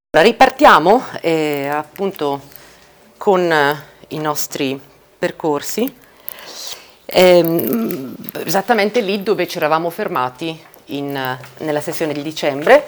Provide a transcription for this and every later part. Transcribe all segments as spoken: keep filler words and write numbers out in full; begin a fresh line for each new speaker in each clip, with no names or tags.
Ripartiamo eh, appunto con eh, i nostri percorsi, ehm, esattamente lì dove ci eravamo fermati in, nella sessione di dicembre.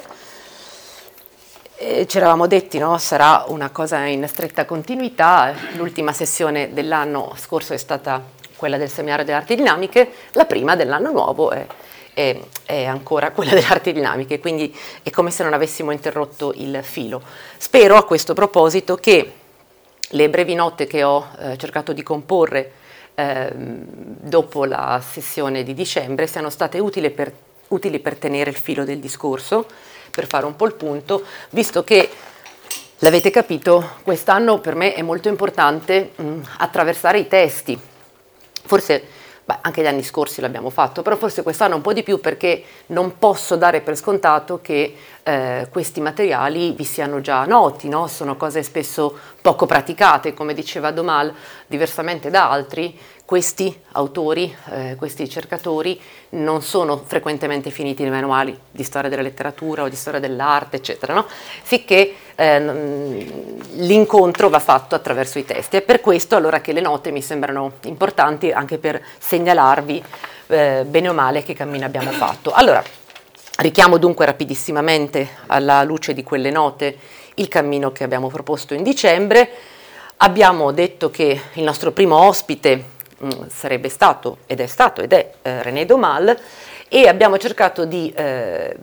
Eh, ci eravamo detti, no? Sarà una cosa in stretta continuità. L'ultima sessione dell'anno scorso è stata quella del seminario delle arti dinamiche, la prima dell'anno nuovo è È, è ancora quella delle arti dinamiche, quindi è come se non avessimo interrotto il filo. Spero a questo proposito che le brevi note che ho eh, cercato di comporre eh, dopo la sessione di dicembre siano state utili per, utili per tenere il filo del discorso, per fare un po' il punto, visto che l'avete capito, quest'anno per me è molto importante mh, attraversare i testi. Forse Beh, anche gli anni scorsi l'abbiamo fatto, però forse quest'anno un po' di più, perché non posso dare per scontato che eh, questi materiali vi siano già noti, no? Sono cose spesso poco praticate, come diceva Domal, diversamente da altri. Questi autori, eh, questi ricercatori non sono frequentemente finiti nei manuali di storia della letteratura o di storia dell'arte, eccetera, no? Sicché eh, l'incontro va fatto attraverso i testi. È per questo allora che le note mi sembrano importanti, anche per segnalarvi eh, bene o male che cammino abbiamo fatto. Allora, richiamo dunque rapidissimamente alla luce di quelle note il cammino che abbiamo proposto in dicembre. Abbiamo detto che il nostro primo ospite sarebbe stato ed è stato ed è eh, René Domal, e abbiamo cercato di eh,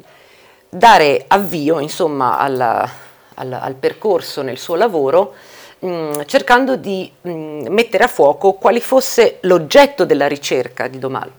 dare avvio insomma alla, al, al percorso nel suo lavoro, mh, cercando di mh, mettere a fuoco quale fosse l'oggetto della ricerca di Domal.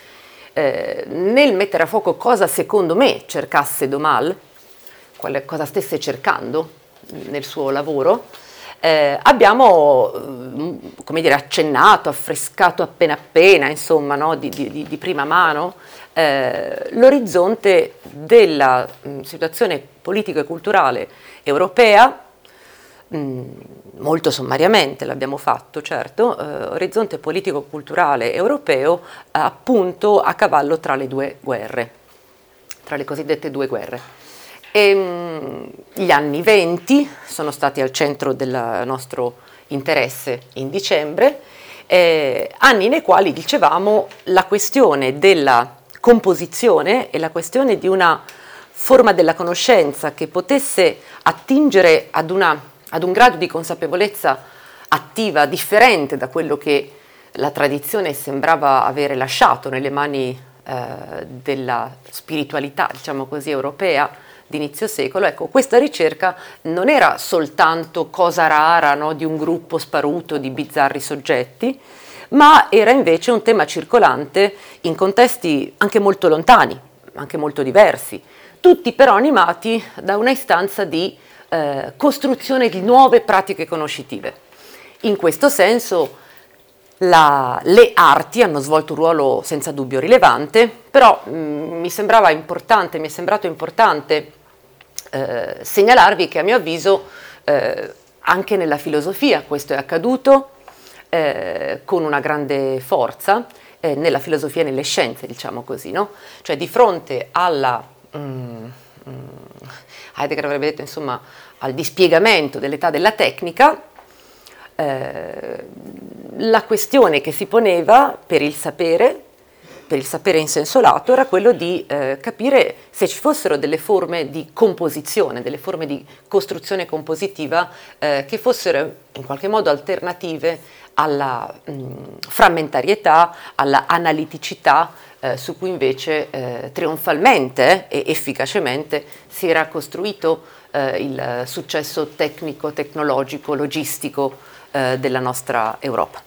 Eh, nel mettere a fuoco cosa secondo me cercasse Domal, quale, cosa stesse cercando nel suo lavoro, Eh, abbiamo come dire, accennato, affrescato appena appena, insomma, no, di, di, di prima mano eh, l'orizzonte della mh, situazione politico e culturale europea, mh, molto sommariamente l'abbiamo fatto, certo, eh, orizzonte politico-culturale europeo appunto a cavallo tra le due guerre, tra le cosiddette due guerre. E, mh, gli anni venti sono stati al centro del nostro interesse in dicembre, eh, anni nei quali, dicevamo, la questione della composizione e la questione di una forma della conoscenza che potesse attingere ad, una, ad un grado di consapevolezza attiva differente da quello che la tradizione sembrava avere lasciato nelle mani eh, della spiritualità, diciamo così, europea di inizio secolo. Ecco, questa ricerca non era soltanto cosa rara, no, di un gruppo sparuto di bizzarri soggetti, ma era invece un tema circolante in contesti anche molto lontani, anche molto diversi, tutti però animati da una istanza di eh, costruzione di nuove pratiche conoscitive. In questo senso La, le arti hanno svolto un ruolo senza dubbio rilevante, però mh, mi sembrava importante, mi è sembrato importante eh, segnalarvi che a mio avviso eh, anche nella filosofia questo è accaduto eh, con una grande forza, eh, nella filosofia e nelle scienze, diciamo così, no? Cioè di fronte alla mm, mm, Heidegger avrebbe detto, insomma, al dispiegamento dell'età della tecnica, Eh, la questione che si poneva per il sapere, per il sapere in senso lato, era quello di eh, capire se ci fossero delle forme di composizione, delle forme di costruzione compositiva eh, che fossero in qualche modo alternative alla mh, frammentarietà, alla analiticità eh, su cui invece eh, trionfalmente e efficacemente si era costruito eh, il successo tecnico, tecnologico, logistico della nostra Europa.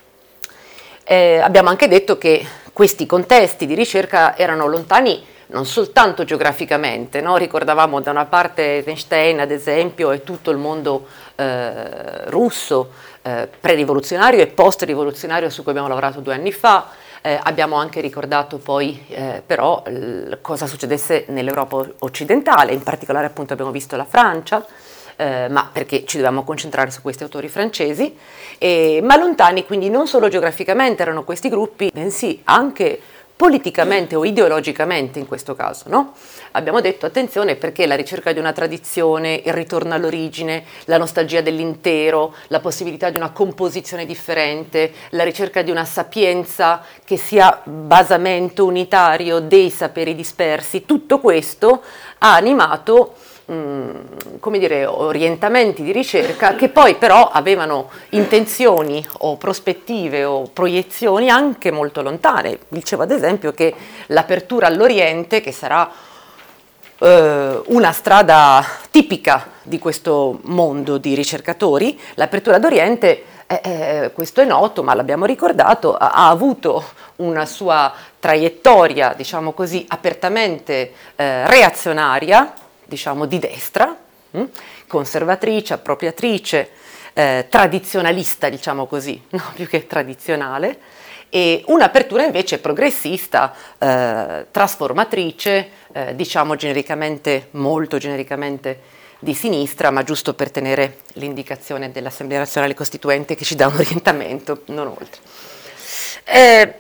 Eh, abbiamo anche detto che questi contesti di ricerca erano lontani non soltanto geograficamente, no? Ricordavamo da una parte Einstein, ad esempio, e tutto il mondo eh, russo eh, pre-rivoluzionario e post-rivoluzionario su cui abbiamo lavorato due anni fa. Eh, abbiamo anche ricordato poi eh, però l- cosa succedesse nell'Europa occidentale, in particolare appunto abbiamo visto la Francia, Eh, ma perché ci dovevamo concentrare su questi autori francesi, eh, ma lontani quindi non solo geograficamente erano questi gruppi, bensì anche politicamente o ideologicamente in questo caso, no? Abbiamo detto attenzione perché la ricerca di una tradizione, il ritorno all'origine, la nostalgia dell'intero, la possibilità di una composizione differente, la ricerca di una sapienza che sia basamento unitario dei saperi dispersi, tutto questo ha animato come dire, orientamenti di ricerca che poi però avevano intenzioni o prospettive o proiezioni anche molto lontane. Dicevo ad esempio che l'apertura all'Oriente, che sarà eh, una strada tipica di questo mondo di ricercatori, l'apertura d'Oriente, eh, eh, questo è noto, ma l'abbiamo ricordato, ha, ha avuto una sua traiettoria, diciamo così, apertamente eh, reazionaria, diciamo di destra, mh? conservatrice, appropriatrice, eh, tradizionalista, diciamo così, no? Più che tradizionale, e un'apertura invece progressista, eh, trasformatrice, eh, diciamo genericamente, molto genericamente di sinistra, ma giusto per tenere l'indicazione dell'Assemblea Nazionale Costituente che ci dà un orientamento, non oltre. Eh,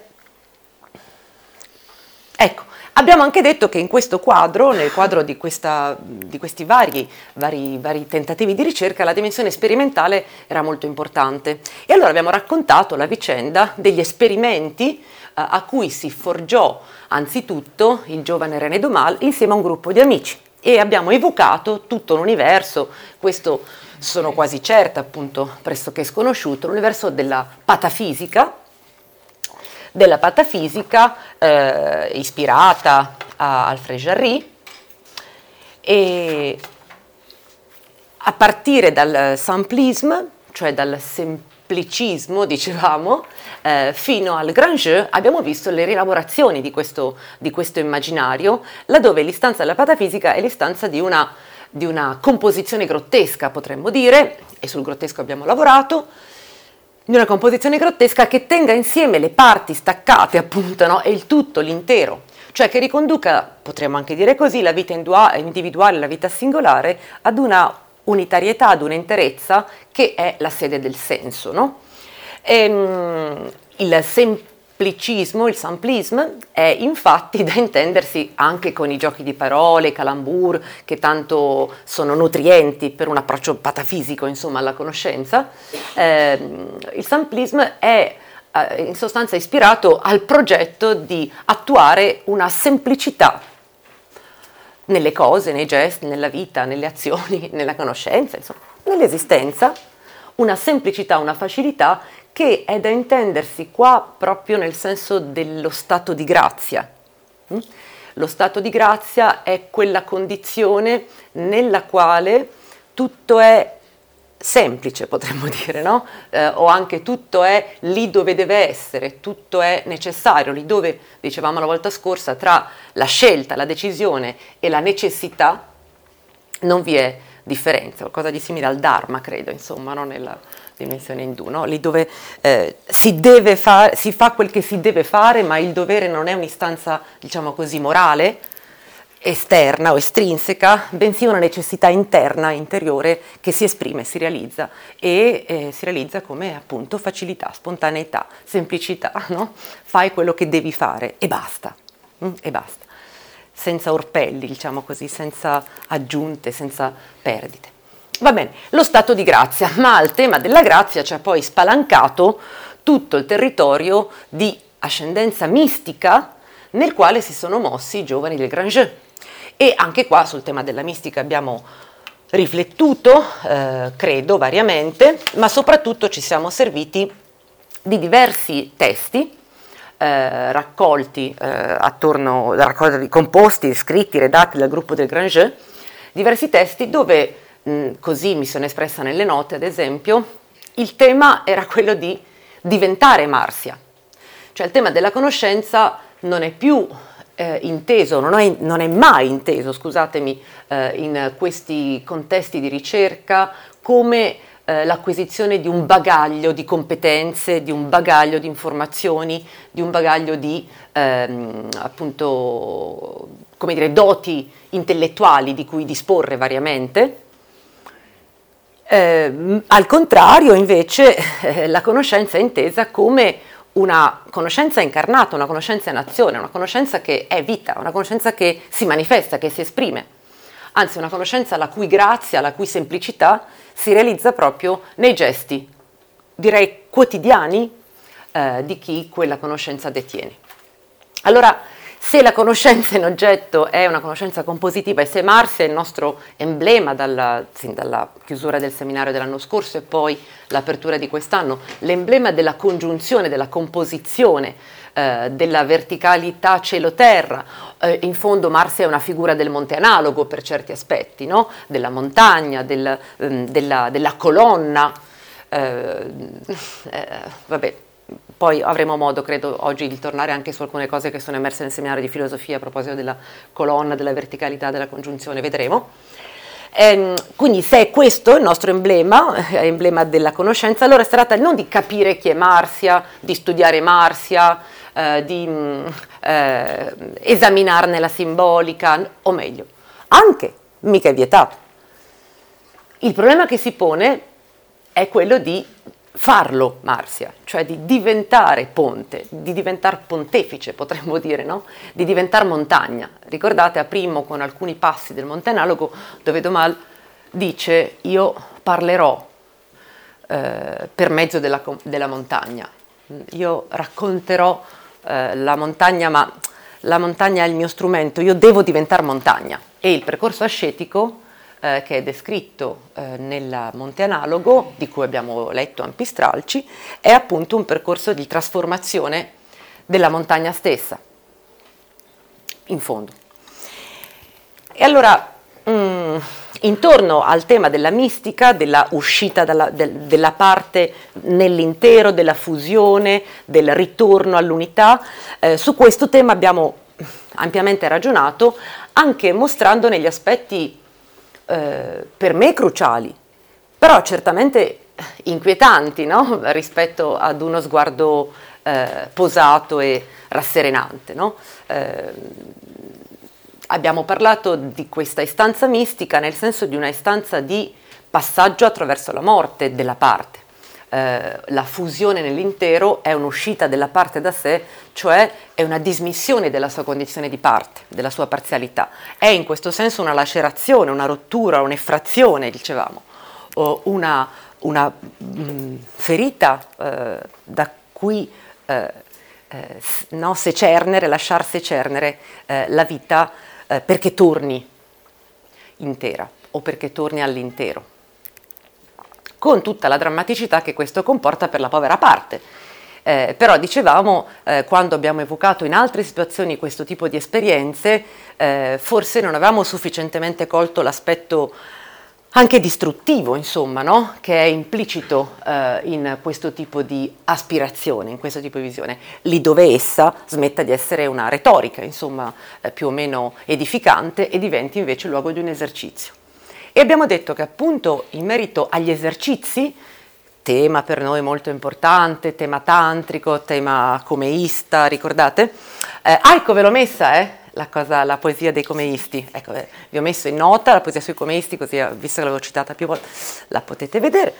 ecco. Abbiamo anche detto che in questo quadro, nel quadro di, questa, di questi vari, vari, vari tentativi di ricerca, la dimensione sperimentale era molto importante. E allora abbiamo raccontato la vicenda degli esperimenti eh, a cui si forgiò anzitutto il giovane René Daumal insieme a un gruppo di amici. E abbiamo evocato tutto un universo, questo sono quasi certa, appunto, pressoché sconosciuto, l'universo della patafisica, della patafisica eh, ispirata a Alfred Jarry, e a partire dal simplisme, cioè dal semplicismo, dicevamo, eh, fino al grand jeu, abbiamo visto le rielaborazioni di questo, di questo immaginario, laddove l'istanza della patafisica è l'istanza di una, di una composizione grottesca, potremmo dire, e sul grottesco abbiamo lavorato, di una composizione grottesca che tenga insieme le parti staccate, appunto, no? E il tutto, l'intero, cioè che riconduca, potremmo anche dire così, la vita individuale, la vita singolare, ad una unitarietà, ad una interezza che è la sede del senso, no? E, il semplicismo, il simplisme, è infatti da intendersi anche con i giochi di parole, i calembour, che tanto sono nutrienti per un approccio patafisico, insomma, alla conoscenza. Eh, il simplisme è eh, in sostanza ispirato al progetto di attuare una semplicità nelle cose, nei gesti, nella vita, nelle azioni, nella conoscenza, insomma, nell'esistenza, una semplicità, una facilità che è da intendersi qua proprio nel senso dello stato di grazia. Lo stato di grazia è quella condizione nella quale tutto è semplice, potremmo dire, no? Eh, o anche tutto è lì dove deve essere, tutto è necessario, lì dove, dicevamo la volta scorsa, tra la scelta, la decisione e la necessità non vi è differenza, qualcosa di simile al Dharma, credo, insomma, no? Nella dimensione indù, no? Lì dove eh, si deve fare, si fa quel che si deve fare, ma il dovere non è un'istanza, diciamo così, morale, esterna o estrinseca, bensì una necessità interna, interiore, che si esprime, si realizza e eh, si realizza come appunto facilità, spontaneità, semplicità, no? Fai quello che devi fare e basta, mm? e basta, senza orpelli, diciamo così, senza aggiunte, senza perdite. Va bene, lo stato di grazia, ma al tema della grazia ci ha poi spalancato tutto il territorio di ascendenza mistica nel quale si sono mossi i giovani del Grand Jeu. E anche qua sul tema della mistica abbiamo riflettuto, eh, credo, variamente, ma soprattutto ci siamo serviti di diversi testi eh, raccolti eh, attorno, raccolti, composti, scritti, redatti dal gruppo del Grand Jeu, diversi testi dove così mi sono espressa nelle note, ad esempio, il tema era quello di diventare Marcia, cioè il tema della conoscenza non è più eh, inteso, non è, non è mai inteso, scusatemi, eh, in questi contesti di ricerca come eh, l'acquisizione di un bagaglio di competenze, di un bagaglio di informazioni, di un bagaglio di ehm, appunto, come dire, doti intellettuali di cui disporre variamente. Eh, al contrario, invece, eh, la conoscenza è intesa come una conoscenza incarnata, una conoscenza in azione, una conoscenza che è vita, una conoscenza che si manifesta, che si esprime, anzi una conoscenza la cui grazia, la cui semplicità si realizza proprio nei gesti, direi quotidiani, eh, di chi quella conoscenza detiene. Allora, se la conoscenza in oggetto è una conoscenza compositiva e se Marsia è il nostro emblema dalla, sì, dalla chiusura del seminario dell'anno scorso e poi l'apertura di quest'anno, l'emblema della congiunzione, della composizione, eh, della verticalità cielo-terra, eh, in fondo Marsia è una figura del monte analogo per certi aspetti, no? Della montagna, del, ehm, della, della colonna, eh, eh, vabbè. Poi avremo modo, credo, oggi di tornare anche su alcune cose che sono emerse nel seminario di filosofia a proposito della colonna, della verticalità, della congiunzione, vedremo. Ehm, quindi se è questo il nostro emblema, eh, emblema della conoscenza, allora si tratta non di capire chi è Marsia, di studiare Marsia, eh, di mh, eh, esaminarne la simbolica, o meglio, anche, mica è vietato. Il problema che si pone è quello di farlo Marsia, cioè di diventare ponte, di diventare pontefice, potremmo dire, no? Di diventare montagna. Ricordate a Primo con alcuni passi del Monte Analogo dove Domal dice io parlerò eh, per mezzo della, della montagna, io racconterò eh, la montagna, ma la montagna è il mio strumento, io devo diventare montagna. E il percorso ascetico Eh, che è descritto eh, nel Monte Analogo, di cui abbiamo letto ampi stralci, è appunto un percorso di trasformazione della montagna stessa, in fondo. E allora, mh, intorno al tema della mistica, della uscita dalla, del, della parte nell'intero, della fusione, del ritorno all'unità, eh, su questo tema abbiamo ampiamente ragionato, anche mostrando negli aspetti Eh, per me cruciali, però certamente inquietanti, no? Rispetto ad uno sguardo eh, posato e rasserenante, no? Eh, abbiamo parlato di questa istanza mistica nel senso di una istanza di passaggio attraverso la morte della parte. Eh, la fusione nell'intero è un'uscita della parte da sé, cioè è una dismissione della sua condizione di parte, della sua parzialità. È in questo senso una lacerazione, una rottura, un'effrazione, dicevamo, o una, una mh, ferita eh, da cui eh, eh, no, secernere, lasciar secernere eh, la vita eh, perché torni intera o perché torni all'intero, con tutta la drammaticità che questo comporta per la povera parte. Eh, però dicevamo, eh, quando abbiamo evocato in altre situazioni questo tipo di esperienze, eh, forse non avevamo sufficientemente colto l'aspetto anche distruttivo, insomma, no? Che è implicito eh, in questo tipo di aspirazione, in questo tipo di visione, lì dove essa smetta di essere una retorica, insomma, eh, più o meno edificante e diventi invece il luogo di un esercizio. E abbiamo detto che appunto in merito agli esercizi, tema per noi molto importante, tema tantrico, tema comeista, ricordate? Eh, ah, ecco, ve l'ho messa, eh, la, cosa, la poesia dei comeisti. Ecco, eh, vi ho messo in nota la poesia sui comeisti, così, visto che l'avevo citata più volte, la potete vedere.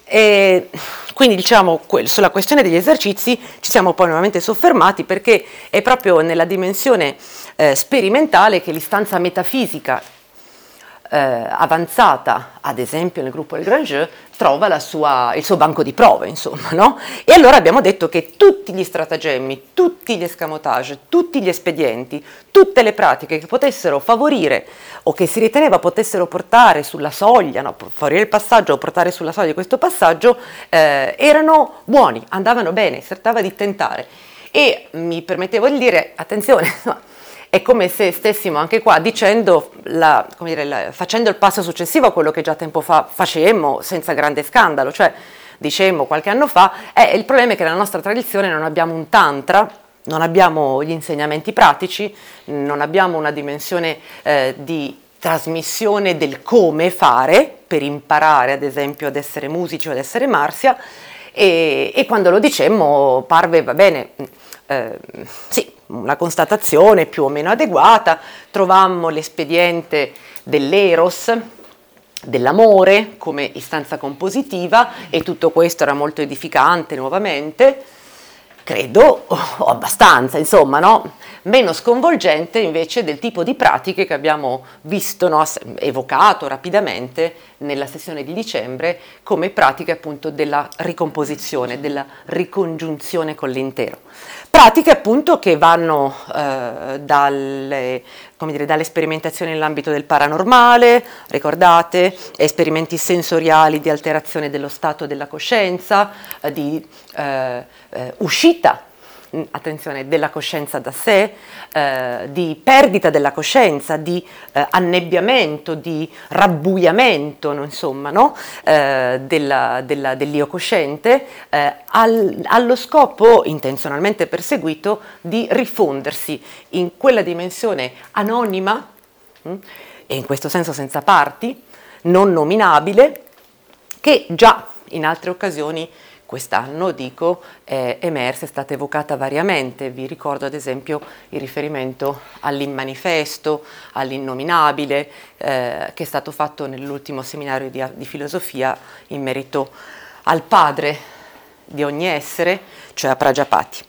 E quindi diciamo, sulla questione degli esercizi ci siamo poi nuovamente soffermati perché è proprio nella dimensione eh, sperimentale che l'istanza metafisica Eh, avanzata, ad esempio nel gruppo del Grand Jeu, trova la sua, il suo banco di prove, insomma, no? E allora abbiamo detto che tutti gli stratagemmi, tutti gli escamotage, tutti gli espedienti, tutte le pratiche che potessero favorire o che si riteneva potessero portare sulla soglia, no? Favorire il passaggio o portare sulla soglia questo passaggio, eh, erano buoni, andavano bene, si trattava di tentare. E mi permettevo di dire, attenzione, insomma, è come se stessimo anche qua dicendo, la, come dire, la, facendo il passo successivo a quello che già tempo fa facemmo senza grande scandalo, cioè dicemmo qualche anno fa, eh, il problema è che nella nostra tradizione non abbiamo un tantra, non abbiamo gli insegnamenti pratici, non abbiamo una dimensione eh, di trasmissione del come fare per imparare ad esempio ad essere musici o ad essere Marsia, e, e quando lo dicemmo parve, va bene, eh, sì, una constatazione più o meno adeguata, trovammo l'espediente dell'eros, dell'amore come istanza compositiva e tutto questo era molto edificante nuovamente, credo, o abbastanza, insomma, no? Meno sconvolgente invece del tipo di pratiche che abbiamo visto, no, evocato rapidamente nella sessione di dicembre come pratiche appunto della ricomposizione, della ricongiunzione con l'intero. Pratiche appunto che vanno eh, dalle, come dire, dalle sperimentazioni nell'ambito del paranormale, ricordate, esperimenti sensoriali di alterazione dello stato della coscienza, eh, di eh, eh, uscita, attenzione, della coscienza da sé, eh, di perdita della coscienza, di eh, annebbiamento, di rabbuiamento, no, insomma, no? eh, della, della, dell'io cosciente, eh, al, allo scopo intenzionalmente perseguito di rifondersi in quella dimensione anonima mh, e in questo senso senza parti, non nominabile, che già in altre occasioni quest'anno, dico, è emersa, è stata evocata variamente. Vi ricordo ad esempio il riferimento all'immanifesto, all'innominabile, eh, che è stato fatto nell'ultimo seminario di, di filosofia in merito al padre di ogni essere, cioè a Prajapati,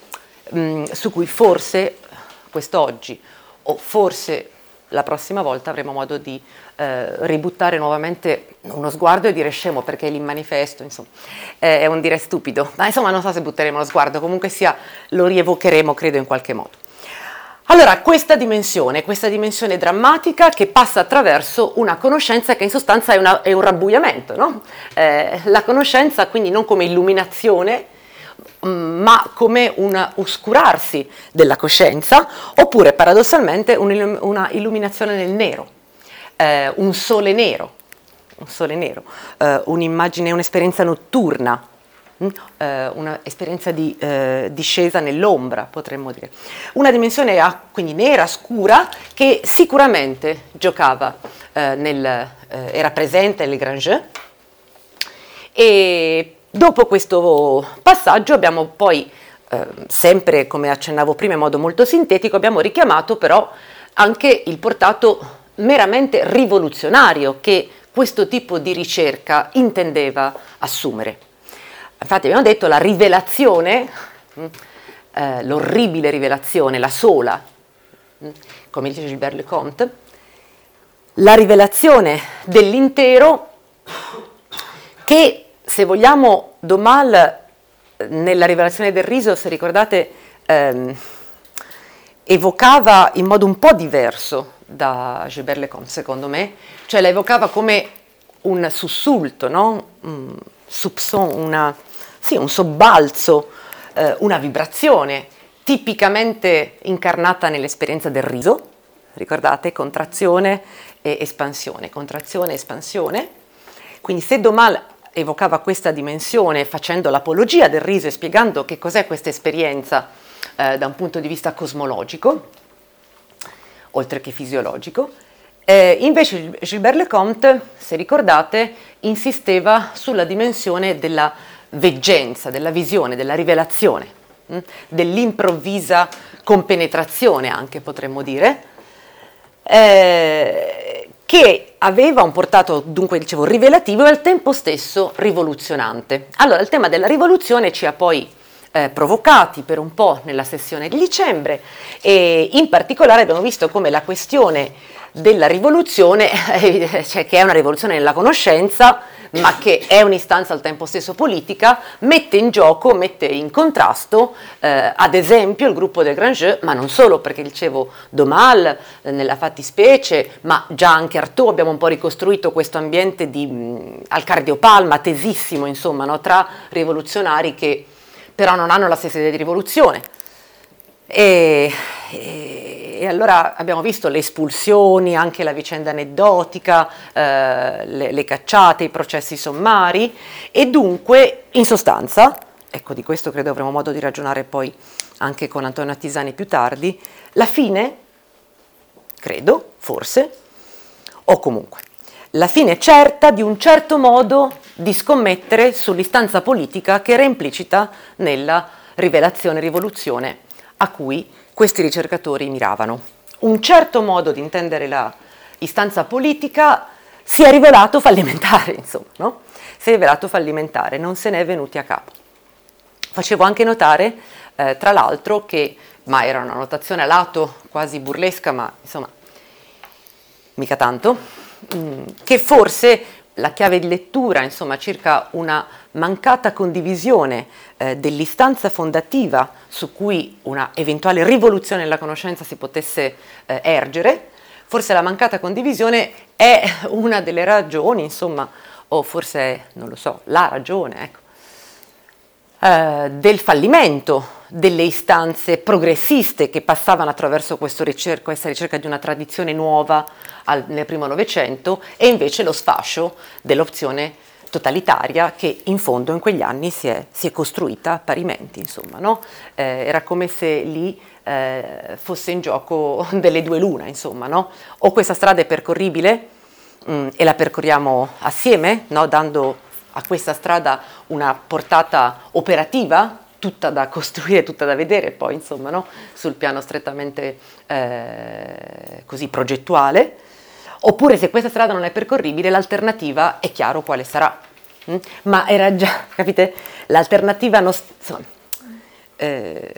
mh, su cui forse quest'oggi o forse la prossima volta avremo modo di eh, ributtare nuovamente uno sguardo e dire scemo, perché l'immanifesto, insomma, eh, è un dire stupido, ma insomma non so se butteremo lo sguardo, comunque sia lo rievocheremo, credo, in qualche modo. Allora, questa dimensione, questa dimensione drammatica che passa attraverso una conoscenza che in sostanza è, una, è un rabbuiamento, no? Eh, la conoscenza quindi non come illuminazione, ma come un oscurarsi della coscienza, oppure paradossalmente un, una illuminazione nel nero, eh, un sole nero, un sole nero, eh, un'immagine, un'esperienza notturna, mh, eh, un'esperienza di eh, discesa nell'ombra, potremmo dire. Una dimensione ah, quindi nera, scura, che sicuramente giocava, eh, nel, eh, era presente nel Grand Jeu, e dopo questo passaggio abbiamo poi, eh, sempre come accennavo prima in modo molto sintetico, abbiamo richiamato però anche il portato meramente rivoluzionario che questo tipo di ricerca intendeva assumere. Infatti abbiamo detto la rivelazione, eh, l'orribile rivelazione, la sola, come dice Gilbert Leconte, la rivelazione dell'intero che, se vogliamo, Domal nella rivelazione del riso, se ricordate, ehm, evocava in modo un po' diverso da Gilbert Leconte, secondo me, cioè la evocava come un sussulto, no? Un soupçon, una, sì, un sobbalzo, eh, una vibrazione tipicamente incarnata nell'esperienza del riso, ricordate? Contrazione e espansione, contrazione e espansione. Quindi se Domal evocava questa dimensione facendo l'apologia del riso e spiegando che cos'è questa esperienza eh, da un punto di vista cosmologico, oltre che fisiologico, eh, invece Gilbert Leconte, se ricordate, insisteva sulla dimensione della veggenza, della visione, della rivelazione, mh? dell'improvvisa compenetrazione, anche potremmo dire, eh, che aveva un portato, dunque dicevo, rivelativo e al tempo stesso rivoluzionante. Allora, il tema della rivoluzione ci ha poi eh, provocati per un po' nella sessione di dicembre, e in particolare abbiamo visto come la questione della rivoluzione, eh, cioè che è una rivoluzione nella conoscenza, ma che è un'istanza al tempo stesso politica, mette in gioco, mette in contrasto, eh, ad esempio, il gruppo del Grand Jeu, ma non solo, perché dicevo Domal eh, nella fattispecie, ma già anche Artaud, abbiamo un po' ricostruito questo ambiente di mh, al cardiopalma, tesissimo, insomma, no? Tra rivoluzionari che però non hanno la stessa idea di rivoluzione. E, e, e allora abbiamo visto le espulsioni, anche la vicenda aneddotica, eh, le, le cacciate, i processi sommari, e dunque, in sostanza, ecco, di questo credo avremo modo di ragionare poi anche con Antonio Attisani più tardi, la fine, credo, forse, o comunque, la fine certa di un certo modo di scommettere sull'istanza politica che era implicita nella rivelazione rivoluzione a cui questi ricercatori miravano. Un certo modo di intendere la istanza politica si è rivelato fallimentare, insomma, no? Si è rivelato fallimentare, non se ne è venuti a capo. Facevo anche notare, eh, tra l'altro, che, ma era una notazione a lato quasi burlesca, ma insomma, mica tanto, mh, che forse la chiave di lettura, insomma, circa una mancata condivisione eh, dell'istanza fondativa su cui una eventuale rivoluzione della conoscenza si potesse eh, ergere, forse la mancata condivisione è una delle ragioni, insomma, o forse, non lo so, la ragione, ecco, eh, del fallimento delle istanze progressiste che passavano attraverso questo ricerca, questa ricerca di una tradizione nuova al, nel primo Novecento, e invece lo sfascio dell'opzione totalitaria che in fondo in quegli anni si è, si è costruita parimenti, insomma, no? Eh, era come se lì eh, fosse in gioco delle due l'una, insomma, no? O questa strada è percorribile mh, e la percorriamo assieme, no? Dando a questa strada una portata operativa, tutta da costruire, tutta da vedere poi, insomma, no? Sul piano strettamente eh, così progettuale. Oppure se questa strada non è percorribile, l'alternativa è chiaro quale sarà. Mm? Ma era già, capite? L'alternativa, non, insomma, eh,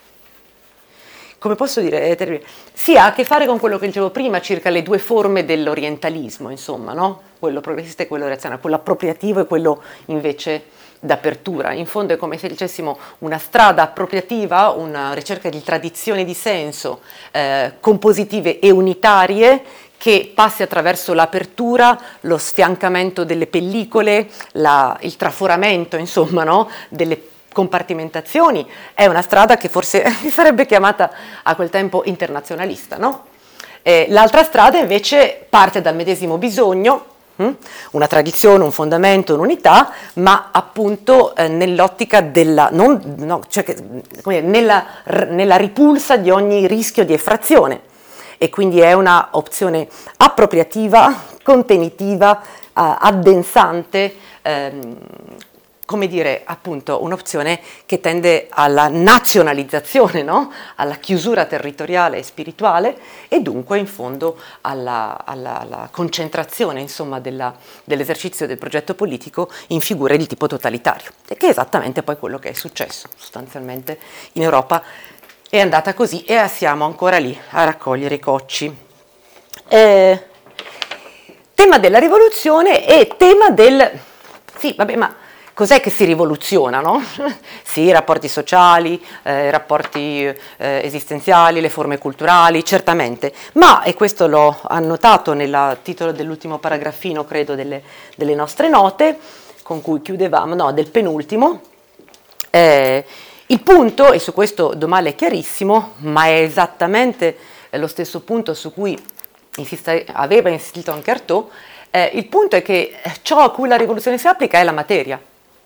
come posso dire, è terribile. Sì, ha a che fare con quello che dicevo prima circa le due forme dell'orientalismo, insomma, no? Quello progressista e quello reazionario, quello appropriativo e quello invece d'apertura. In fondo è come se dicessimo una strada appropriativa, una ricerca di tradizioni di senso eh, compositive e unitarie, che passi attraverso l'apertura, lo sfiancamento delle pellicole, la, il traforamento, insomma, no? Delle compartimentazioni. È una strada che forse sarebbe chiamata a quel tempo internazionalista, no? Eh, l'altra strada invece parte dal medesimo bisogno, hm? Una tradizione, un fondamento, un'unità, ma appunto eh, nell'ottica della, non, no, cioè che, come dire, nella, nella ripulsa di ogni rischio di effrazione. E quindi è una opzione appropriativa, contenitiva, eh, addensante, ehm, come dire, appunto un'opzione che tende alla nazionalizzazione, no? Alla chiusura territoriale e spirituale, e dunque in fondo alla, alla, alla concentrazione, insomma, della, dell'esercizio del progetto politico in figure di tipo totalitario, che è esattamente poi quello che è successo sostanzialmente in Europa. È andata così e siamo ancora lì a raccogliere i cocci. Eh, tema della rivoluzione e tema del... Sì, vabbè, ma cos'è che si rivoluziona, no? Sì, i rapporti sociali, eh, i rapporti eh, esistenziali, le forme culturali, certamente. Ma, e questo l'ho annotato nel titolo dell'ultimo paragrafino, credo, delle, delle nostre note, con cui chiudevamo, no, del penultimo, eh, il punto, e su questo Domale è chiarissimo, ma è esattamente lo stesso punto su cui insiste, aveva insistito anche Artaud, eh, il punto è che ciò a cui la rivoluzione si applica è la materia.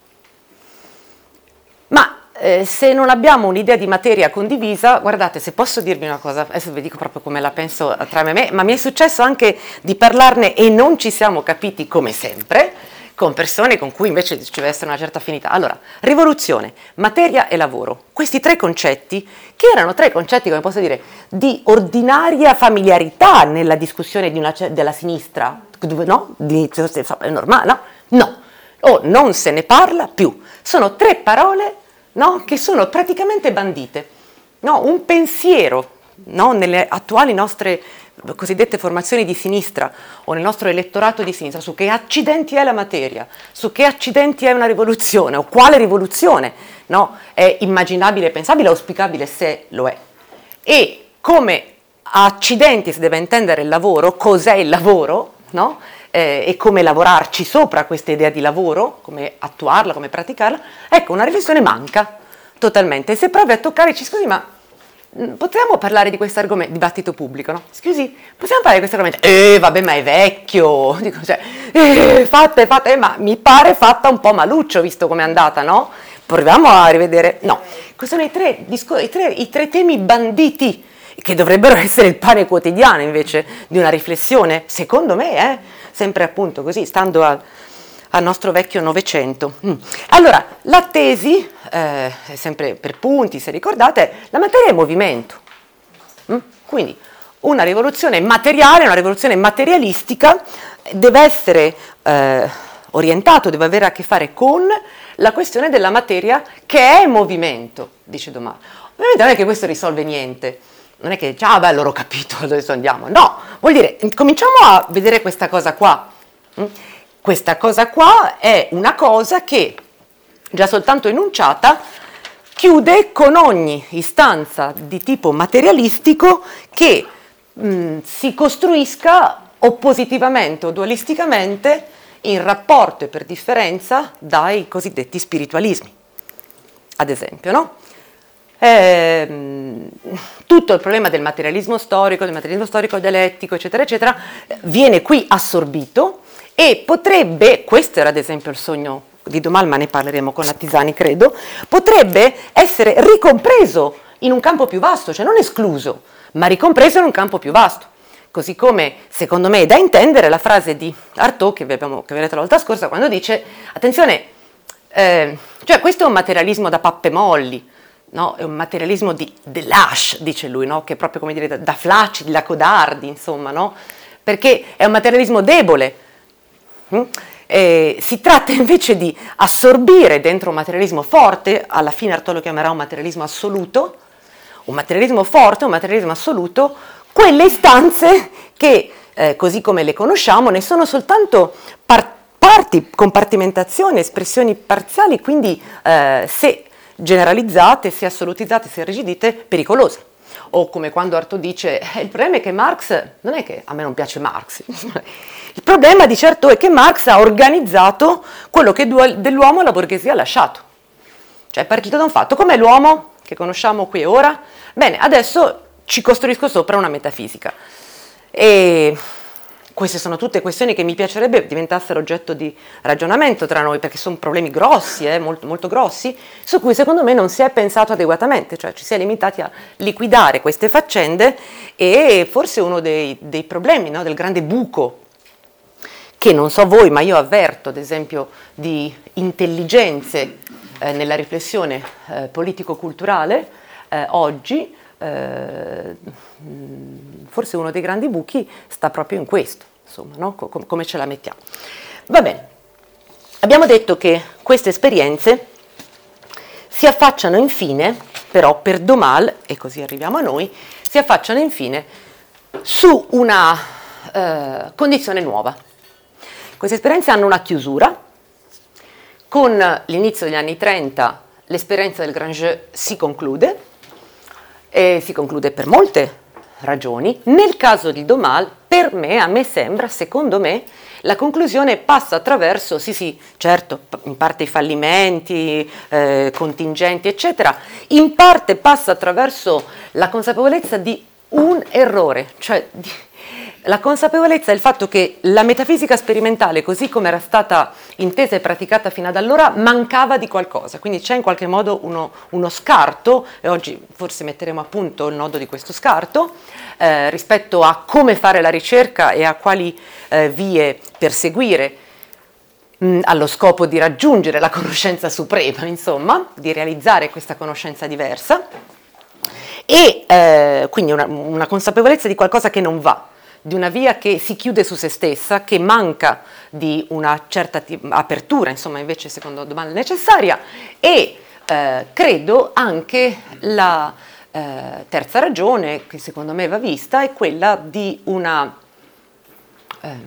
Ma eh, se non abbiamo un'idea di materia condivisa, guardate, se posso dirvi una cosa, adesso vi dico proprio come la penso tra me e me, ma mi è successo anche di parlarne e non ci siamo capiti come sempre, con persone con cui invece ci deve essere una certa affinità. Allora, rivoluzione, materia e lavoro, questi tre concetti, che erano tre concetti, come posso dire, di ordinaria familiarità nella discussione di una, della sinistra, no? Di, è normale, no? No, o non se ne parla più. Sono tre parole, no? Che sono praticamente bandite, no? Un pensiero, no? Nelle attuali nostre cosiddette formazioni di sinistra o nel nostro elettorato di sinistra su che accidenti è la materia, su che accidenti è una rivoluzione o quale rivoluzione, no? È immaginabile, pensabile, auspicabile se lo è, e come accidenti si deve intendere il lavoro, cos'è il lavoro, no? Eh, e come lavorarci sopra questa idea di lavoro, come attuarla, come praticarla. Ecco, una riflessione manca totalmente. Se provi a toccare, ci scusi, ma potremmo parlare di questo argomento, dibattito pubblico, no? Scusi, possiamo parlare di questo argomento? Eh, vabbè, ma è vecchio, dico, cioè, eh, fatta, fatta, eh, ma mi pare fatta un po' maluccio, visto com'è andata, no? Proviamo a rivedere, no, questi sono i tre, discor- i, tre, i tre temi banditi, che dovrebbero essere il pane quotidiano invece di una riflessione, secondo me, eh, sempre appunto così, stando a... al nostro vecchio Novecento. Mm. Allora, la tesi, eh, sempre per punti, se ricordate, è la materia è movimento. Mm? Quindi una rivoluzione materiale, una rivoluzione materialistica deve essere eh, orientato, deve avere a che fare con la questione della materia che è movimento, dice Domar. Ovviamente non è che questo risolve niente, non è che dice, ah beh, allora ho capito dove andiamo, no, vuol dire, cominciamo a vedere questa cosa qua. Questa cosa qua è una cosa che, già soltanto enunciata, chiude con ogni istanza di tipo materialistico che mh, si costruisca oppositivamente o dualisticamente in rapporto e per differenza dai cosiddetti spiritualismi, ad esempio, no? Eh, tutto il problema del materialismo storico, del materialismo storico dialettico, eccetera, eccetera, viene qui assorbito e potrebbe, questo era ad esempio il sogno di Dommal, ma ne parleremo con Attisani, credo, potrebbe essere ricompreso in un campo più vasto, cioè non escluso, ma ricompreso in un campo più vasto. Così come, secondo me, è da intendere la frase di Artaud, che vi abbiamo che vi ho letto la volta scorsa, quando dice, attenzione, eh, cioè questo è un materialismo da pappe molli, no? È un materialismo di, de lâche, dice lui, no? Che è proprio come dire da, da flacidi, da codardi, insomma, no? Perché è un materialismo debole. Mm? Eh, si tratta invece di assorbire dentro un materialismo forte, alla fine Artaud lo chiamerà un materialismo assoluto, un materialismo forte, un materialismo assoluto, quelle istanze che, eh, così come le conosciamo, ne sono soltanto par- parti, compartimentazioni, espressioni parziali, quindi eh, se generalizzate, se assolutizzate, se rigidite, pericolose. O come quando Artaud dice, eh, il problema è che Marx, non è che a me non piace Marx, il problema di certo è che Marx ha organizzato quello che dell'uomo la borghesia ha lasciato. Cioè è partito da un fatto, com'è l'uomo che conosciamo qui ora? Bene, adesso ci costruisco sopra una metafisica. E queste sono tutte questioni che mi piacerebbe diventassero oggetto di ragionamento tra noi, perché sono problemi grossi, eh, molto, molto grossi, su cui secondo me non si è pensato adeguatamente, cioè ci si è limitati a liquidare queste faccende e forse uno dei, dei problemi, no, del grande buco, che non so voi, ma io avverto, ad esempio, di intelligenze eh, nella riflessione eh, politico-culturale eh, oggi, eh, forse uno dei grandi buchi sta proprio in questo, insomma, no? Com- come ce la mettiamo. Va bene, abbiamo detto che queste esperienze si affacciano infine, però per Dommal, e così arriviamo a noi, si affacciano infine su una eh, condizione nuova. Queste esperienze hanno una chiusura, con l'inizio degli anni trenta l'esperienza del Grand Jeu si conclude, e si conclude per molte ragioni. Nel caso di Dommal, per me, a me sembra, secondo me, la conclusione passa attraverso, sì sì, certo, in parte i fallimenti, eh, contingenti, eccetera, in parte passa attraverso la consapevolezza di un errore, cioè di, la consapevolezza del fatto che la metafisica sperimentale, così come era stata intesa e praticata fino ad allora, mancava di qualcosa, quindi c'è in qualche modo uno, uno scarto, e oggi forse metteremo a punto il nodo di questo scarto, eh, rispetto a come fare la ricerca e a quali eh, vie perseguire mh, allo scopo di raggiungere la conoscenza suprema, insomma, di realizzare questa conoscenza diversa, e eh, quindi una, una consapevolezza di qualcosa che non va, di una via che si chiude su se stessa, che manca di una certa t- apertura, insomma, invece secondo Dommal necessaria, e eh, credo anche la eh, terza ragione, che secondo me va vista, è quella di una eh,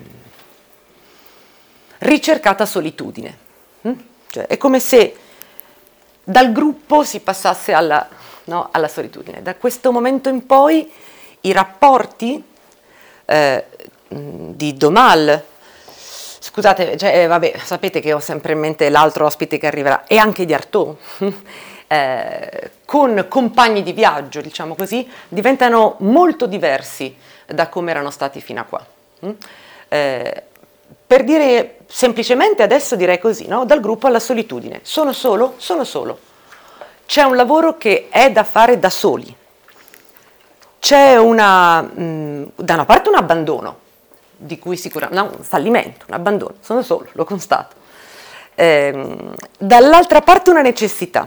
ricercata solitudine. Mm? Cioè, è come se dal gruppo si passasse alla, no, alla solitudine. Da questo momento in poi i rapporti Eh, di Dommal, scusate, cioè, eh, vabbè, sapete che ho sempre in mente l'altro ospite che arriverà, e anche di Artaud, eh, con compagni di viaggio, diciamo così, diventano molto diversi da come erano stati fino a qua. Eh, per dire semplicemente, adesso direi così, no? Dal gruppo alla solitudine. Sono solo? Sono solo. C'è un lavoro che è da fare da soli. C'è una, mh, da una parte un abbandono, di cui sicuramente, no, un fallimento, un abbandono, sono solo, lo constato. Ehm, dall'altra parte una necessità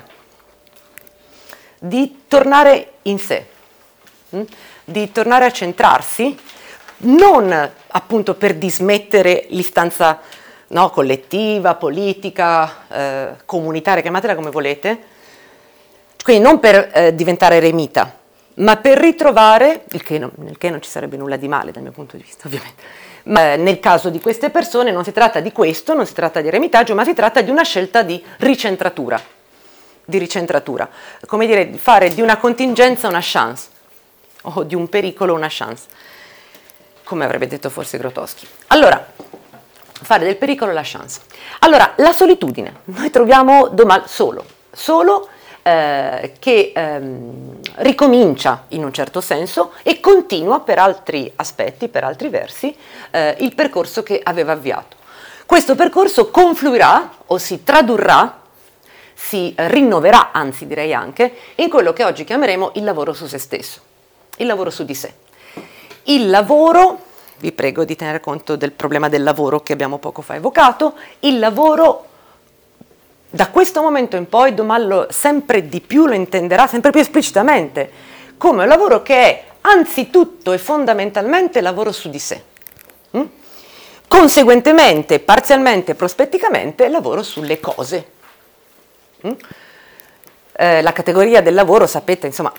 di tornare in sé, mh? di tornare a centrarsi, non appunto per dismettere l'istanza no? Collettiva, politica, eh, comunitaria, chiamatela come volete, quindi non per eh, diventare eremita, ma per ritrovare, il che non, nel che non ci sarebbe nulla di male dal mio punto di vista ovviamente, ma eh, nel caso di queste persone non si tratta di questo, non si tratta di eremitaggio, ma si tratta di una scelta di ricentratura, di ricentratura, come dire, di fare di una contingenza una chance, o di un pericolo una chance, come avrebbe detto forse Grotowski. Allora, fare del pericolo la chance. Allora, la solitudine, noi troviamo Domal solo, solo eh, che ehm, ricomincia in un certo senso e continua per altri aspetti, per altri versi, eh, il percorso che aveva avviato. Questo percorso confluirà o si tradurrà, si rinnoverà, anzi direi anche, in quello che oggi chiameremo il lavoro su se stesso, il lavoro su di sé. Il lavoro, vi prego di tenere conto del problema del lavoro che abbiamo poco fa evocato, il lavoro da questo momento in poi Domal sempre di più lo intenderà, sempre più esplicitamente, come un lavoro che è anzitutto e fondamentalmente lavoro su di sé. Mm? Conseguentemente, parzialmente, prospetticamente, lavoro sulle cose. Mm? Eh, la categoria del lavoro, sapete, insomma,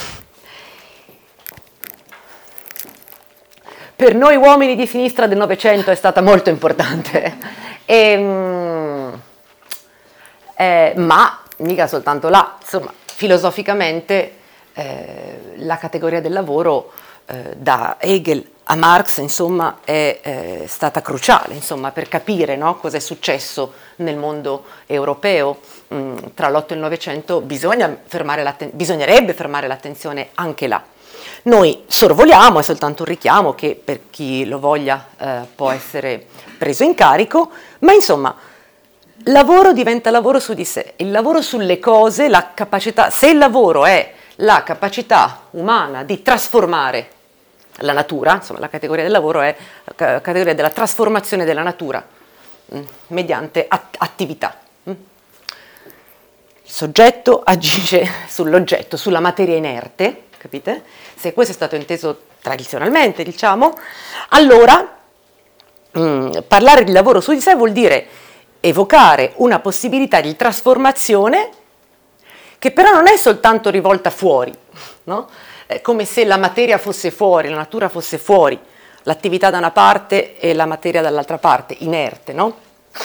per noi uomini di sinistra del Novecento è stata molto importante, e, mm, eh, ma mica soltanto là, insomma, filosoficamente eh, la categoria del lavoro eh, da Hegel a Marx, insomma, è eh, stata cruciale, insomma, per capire, no, cosa è successo nel mondo europeo mh, tra l'Otto e il Novecento. Bisogna fermare bisognerebbe fermare l'attenzione anche là. Noi sorvoliamo, è soltanto un richiamo che per chi lo voglia eh, può essere preso in carico, ma insomma, lavoro diventa lavoro su di sé, il lavoro sulle cose, la capacità, se il lavoro è la capacità umana di trasformare la natura, insomma la categoria del lavoro è la categoria della trasformazione della natura mh, mediante at- attività. Mh. Il soggetto agisce sull'oggetto, sulla materia inerte, capite? Se questo è stato inteso tradizionalmente, diciamo, allora mh, parlare di lavoro su di sé vuol dire evocare una possibilità di trasformazione che però non è soltanto rivolta fuori, no? È come se la materia fosse fuori, la natura fosse fuori, l'attività da una parte e la materia dall'altra parte, inerte, no?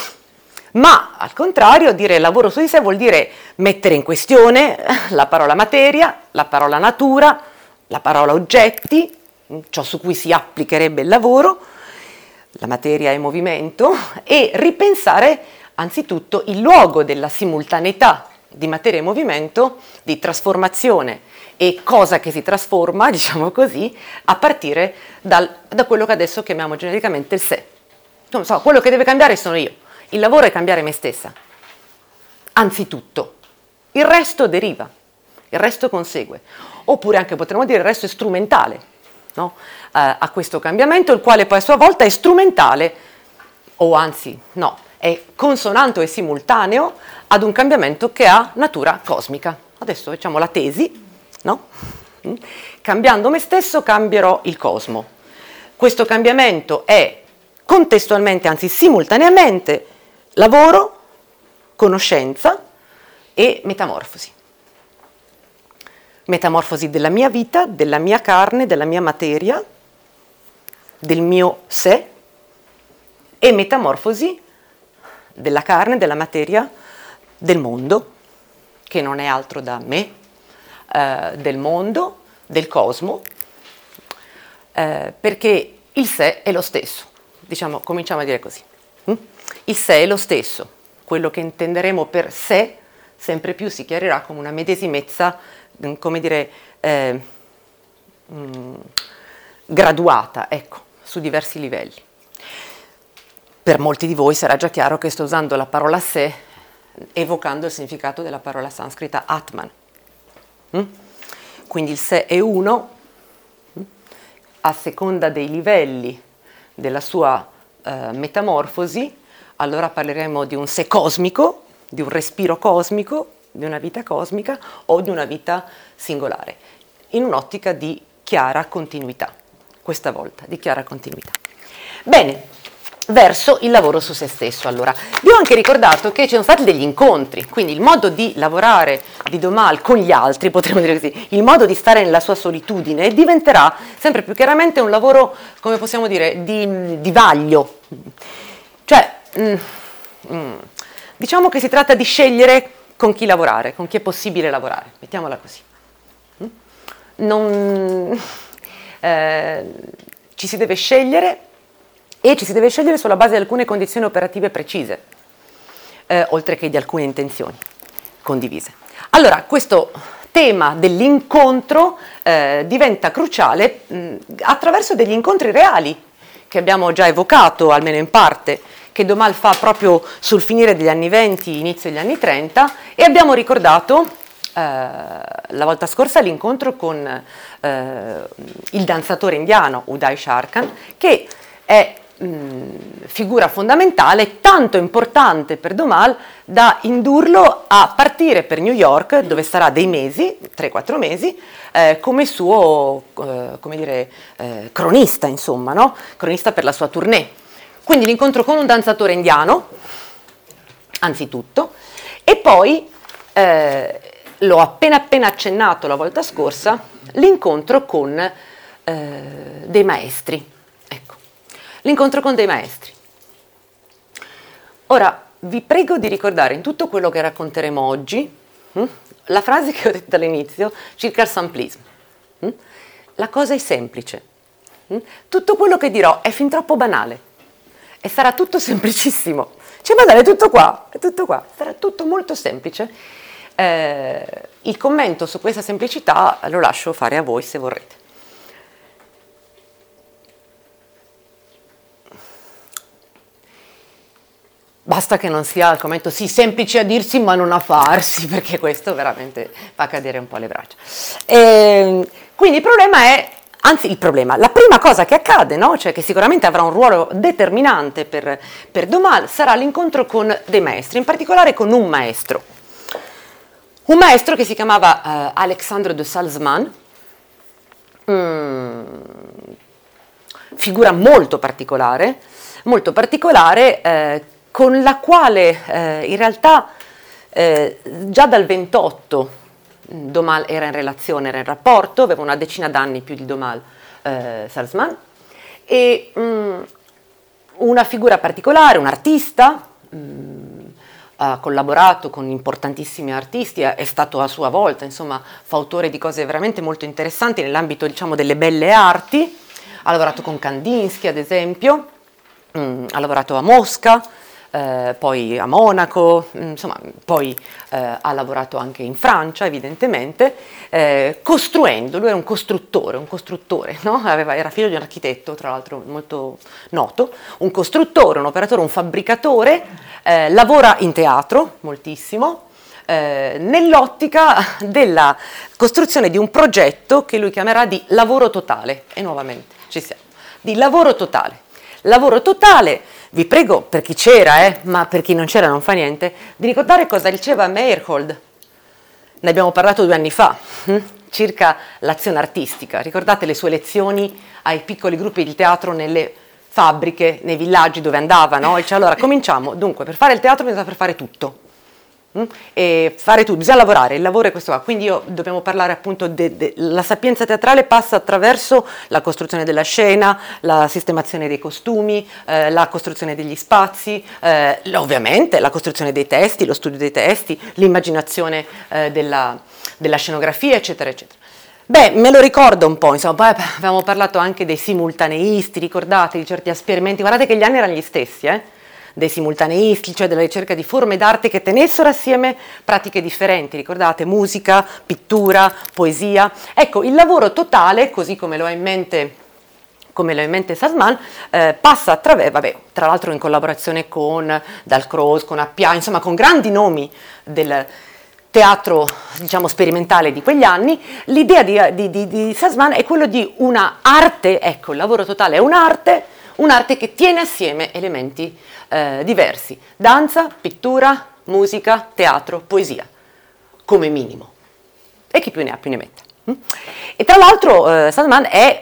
Ma al contrario, dire lavoro su di sé vuol dire mettere in questione la parola materia, la parola natura, la parola oggetti, ciò su cui si applicherebbe il lavoro, la materia è movimento, e ripensare anzitutto il luogo della simultaneità di materia e movimento, di trasformazione e cosa che si trasforma, diciamo così, a partire dal, da quello che adesso chiamiamo genericamente il sé. Non so, quello che deve cambiare sono io. Il lavoro è cambiare me stessa, anzitutto. Il resto deriva, il resto consegue. Oppure anche potremmo dire il resto è strumentale, no? uh, a questo cambiamento, il quale poi a sua volta è strumentale, o anzi no, è consonante e simultaneo ad un cambiamento che ha natura cosmica. Adesso facciamo la tesi, no? Mm. Cambiando me stesso cambierò il cosmo. Questo cambiamento è contestualmente, anzi simultaneamente, lavoro, conoscenza e metamorfosi. Metamorfosi della mia vita, della mia carne, della mia materia, del mio sé, e metamorfosi della carne, della materia, del mondo, che non è altro da me, eh, del mondo, del cosmo, eh, perché il sé è lo stesso. Diciamo, cominciamo a dire così. Mm? Il sé è lo stesso, quello che intenderemo per sé sempre più si chiarirà come una medesimezza, come dire, eh, mh, graduata, ecco, su diversi livelli. Per molti di voi sarà già chiaro che sto usando la parola sé evocando il significato della parola sanscrita Atman. Mm? Quindi il sé è uno, mm? a seconda dei livelli della sua eh, metamorfosi, allora parleremo di un sé cosmico, di un respiro cosmico, di una vita cosmica o di una vita singolare, in un'ottica di chiara continuità, questa volta di chiara continuità. Bene, verso il lavoro su se stesso. Allora, vi ho anche ricordato che ci sono stati degli incontri, quindi il modo di lavorare di Domal con gli altri, potremmo dire così, il modo di stare nella sua solitudine diventerà sempre più chiaramente un lavoro, come possiamo dire, di, di vaglio. Cioè, mm, mm, diciamo che si tratta di scegliere con chi lavorare, con chi è possibile lavorare, mettiamola così. Non, eh, ci si deve scegliere e ci si deve scegliere sulla base di alcune condizioni operative precise, eh, oltre che di alcune intenzioni condivise. Allora, questo tema dell'incontro eh, diventa cruciale mh, attraverso degli incontri reali che abbiamo già evocato, almeno in parte, che Domal fa proprio sul finire degli anni venti, inizio degli anni trenta, e abbiamo ricordato eh, la volta scorsa l'incontro con eh, il danzatore indiano Uday Sharkan, che è mh, figura fondamentale, tanto importante per Domal da indurlo a partire per New York, dove starà dei mesi, tre quattro mesi, eh, come suo eh, come dire, eh, cronista, insomma, no? Cronista per la sua tournée. Quindi l'incontro con un danzatore indiano, anzitutto, e poi, eh, l'ho appena appena accennato la volta scorsa, l'incontro con eh, dei maestri. Ecco, l'incontro con dei maestri. Ora, vi prego di ricordare in tutto quello che racconteremo oggi hm, la frase che ho detto all'inizio circa il samplismo. Hm? La cosa è semplice. Hm? Tutto quello che dirò è fin troppo banale. E sarà tutto semplicissimo. Cioè, banale, è tutto qua, è tutto qua. Sarà tutto molto semplice. Eh, il commento su questa semplicità lo lascio fare a voi se vorrete. Basta che non sia il commento sì, semplice a dirsi ma non a farsi, perché questo veramente fa cadere un po' le braccia. E, quindi il problema è, anzi il problema, la prima cosa che accade, no? Cioè che sicuramente avrà un ruolo determinante per, per Domal, sarà l'incontro con dei maestri, in particolare con un maestro. Un maestro che si chiamava uh, Alexandre de Salzman, mm, figura molto particolare, molto particolare, eh, con la quale eh, in realtà eh, già dal ventotto Domal era in relazione, era in rapporto, aveva una decina d'anni più di Domal, eh, Salzman, e mh, una figura particolare, un artista, mh, ha collaborato con importantissimi artisti, è stato a sua volta, insomma, fautore di cose veramente molto interessanti nell'ambito, diciamo, delle belle arti, ha lavorato con Kandinsky, ad esempio, mh, ha lavorato a Mosca, Eh, poi a Monaco, insomma, poi eh, ha lavorato anche in Francia, evidentemente, eh, costruendo. Lui era un costruttore, un costruttore, no? Aveva, era figlio di un architetto, tra l'altro molto noto, un costruttore, un operatore, un fabbricatore, eh, lavora in teatro moltissimo, eh, nell'ottica della costruzione di un progetto che lui chiamerà di lavoro totale, e nuovamente ci siamo, di lavoro totale. Lavoro totale, vi prego, per chi c'era, eh, ma per chi non c'era non fa niente, di ricordare cosa diceva Meyerhold. Ne abbiamo parlato due anni fa, hm? circa l'azione artistica. Ricordate le sue lezioni ai piccoli gruppi di teatro nelle fabbriche, nei villaggi dove andava, no? E dice, allora, cominciamo. Dunque, per fare il teatro bisogna saper fare tutto. Hm? E fare tutto, bisogna lavorare, il lavoro è questo qua. Quindi io dobbiamo parlare appunto della sapienza teatrale, passa attraverso la costruzione della scena, la sistemazione dei costumi, eh, la costruzione degli spazi, eh, ovviamente la costruzione dei testi, lo studio dei testi, l'immaginazione eh, della, della scenografia, eccetera, eccetera. Beh, me lo ricordo un po', insomma, poi avevamo parlato anche dei simultaneisti, ricordate, di certi esperimenti, guardate che gli anni erano gli stessi, eh? Dei simultaneisti, cioè della ricerca di forme d'arte che tenessero assieme pratiche differenti, ricordate, musica, pittura, poesia. Ecco, il lavoro totale, così come lo ha in mente, come lo ha in mente Salzman, eh, passa attraverso, vabbè, tra l'altro in collaborazione con Dalcroze, con Appia, insomma con grandi nomi del teatro, diciamo, sperimentale di quegli anni. L'idea di, di, di, di Salzman è quello di una arte, ecco, il lavoro totale è un'arte, un'arte che tiene assieme elementi eh, diversi, danza, pittura, musica, teatro, poesia, come minimo. E chi più ne ha più ne metta. E tra l'altro eh, Salzman è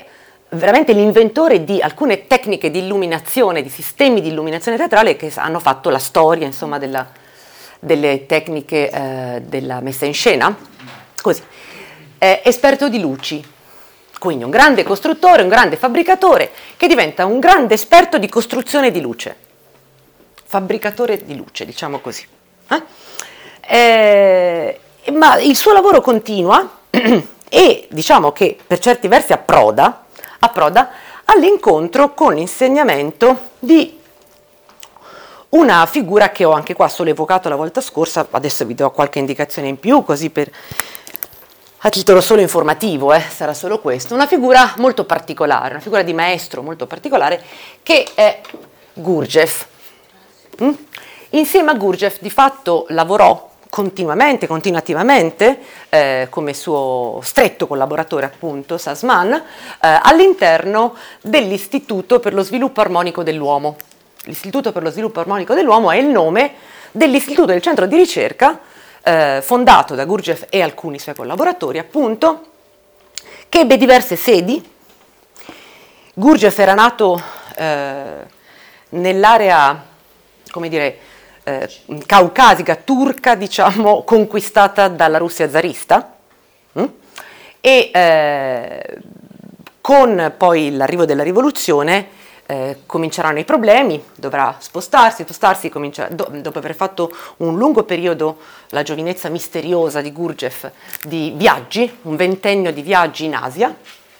veramente l'inventore di alcune tecniche di illuminazione, di sistemi di illuminazione teatrale che hanno fatto la storia, insomma, della, delle tecniche eh, della messa in scena. Così. Eh, esperto di luci, quindi un grande costruttore, un grande fabbricatore che diventa un grande esperto di costruzione di luce. Fabbricatore di luce, diciamo così. Eh? Eh, ma il suo lavoro continua e diciamo che per certi versi approda, approda all'incontro con l'insegnamento di una figura che ho anche qua solo evocato la volta scorsa, adesso vi do qualche indicazione in più, così per, a titolo solo informativo, eh, sarà solo questo, una figura molto particolare, una figura di maestro molto particolare, che è Gurdjieff. Mm? Insieme a Gurdjieff di fatto lavorò continuamente, continuativamente, eh, come suo stretto collaboratore appunto, Sassman, eh, all'interno dell'Istituto per lo sviluppo armonico dell'uomo. L'Istituto per lo sviluppo armonico dell'uomo è il nome dell'istituto del centro di ricerca eh, fondato da Gurdjieff e alcuni suoi collaboratori appunto, che ebbe diverse sedi. Gurdjieff era nato eh, nell'area, come dire, Eh, caucasica, turca, diciamo, conquistata dalla Russia zarista hm? e eh, con poi l'arrivo della rivoluzione eh, cominceranno i problemi, dovrà spostarsi, spostarsi comincia, do, dopo aver fatto un lungo periodo, la giovinezza misteriosa di Gurdjieff, di viaggi, un ventennio di viaggi in Asia.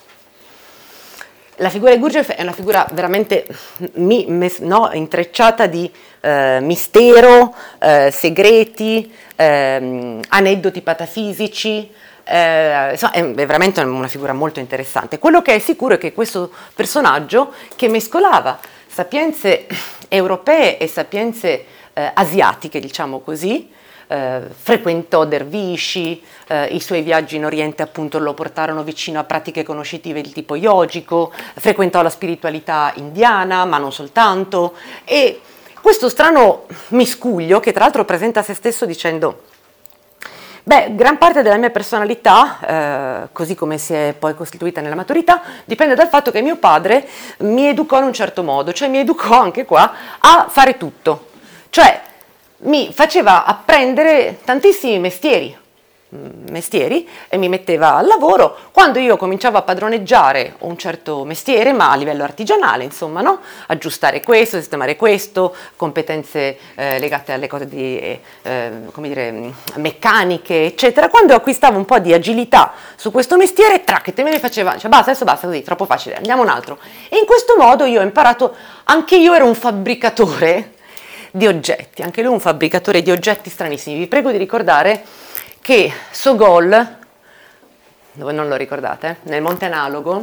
La figura di Gurdjieff è una figura veramente mi, mes, no, intrecciata di eh, mistero, eh, segreti, eh, aneddoti patafisici, eh, insomma è veramente una figura molto interessante. Quello che è sicuro è che questo personaggio, che mescolava sapienze europee e sapienze eh, asiatiche, diciamo così, Eh, frequentò dervisci, eh, i suoi viaggi in Oriente appunto lo portarono vicino a pratiche conoscitive di tipo yogico, frequentò la spiritualità indiana, ma non soltanto, e questo strano miscuglio che tra l'altro presenta se stesso dicendo: beh, gran parte della mia personalità, eh, così come si è poi costituita nella maturità, dipende dal fatto che mio padre mi educò in un certo modo, cioè mi educò anche qua a fare tutto, cioè mi faceva apprendere tantissimi mestieri, mestieri e mi metteva al lavoro. Quando io cominciavo a padroneggiare un certo mestiere, ma a livello artigianale, insomma, no? Aggiustare questo, sistemare questo, competenze eh, legate alle cose di, eh, come dire, meccaniche, eccetera. Quando acquistavo un po' di agilità su questo mestiere, trac, te me ne faceva, cioè basta, adesso basta così, troppo facile, andiamo un altro. E in questo modo io ho imparato, anche io ero un fabbricatore di oggetti, anche lui un fabbricatore di oggetti stranissimi. Vi prego di ricordare che Sogol, dove non lo ricordate, nel Monte Analogo,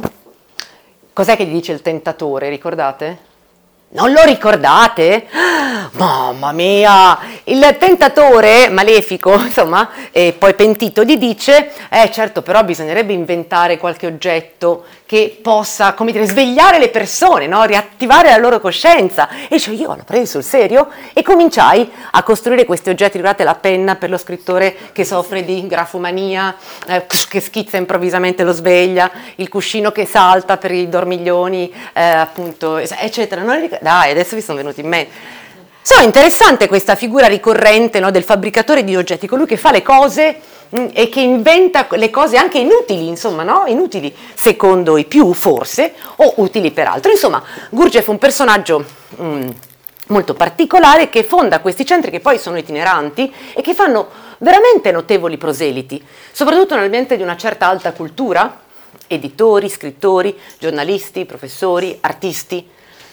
cos'è che gli dice il tentatore, ricordate? Non lo ricordate? Mamma mia! Il tentatore malefico, insomma, e poi pentito, gli dice: eh certo, però bisognerebbe inventare qualche oggetto che possa, come dire, svegliare le persone, no? Riattivare la loro coscienza. E cioè io l'ho preso sul serio e cominciai a costruire questi oggetti. Ricordate la penna per lo scrittore che soffre di grafomania, eh, che schizza improvvisamente, lo sveglia, il cuscino che salta per i dormiglioni, eh, appunto, eccetera. Non ric- Dai, adesso vi sono venuti in mente. So, interessante questa figura ricorrente, no, del fabbricatore di oggetti, colui che fa le cose mh, e che inventa le cose anche inutili, insomma, no? Inutili secondo i più, forse, o utili per altro. Insomma, Gurdjieff è un personaggio mh, molto particolare che fonda questi centri che poi sono itineranti e che fanno veramente notevoli proseliti, soprattutto nell'ambiente di una certa alta cultura, editori, scrittori, giornalisti, professori, artisti,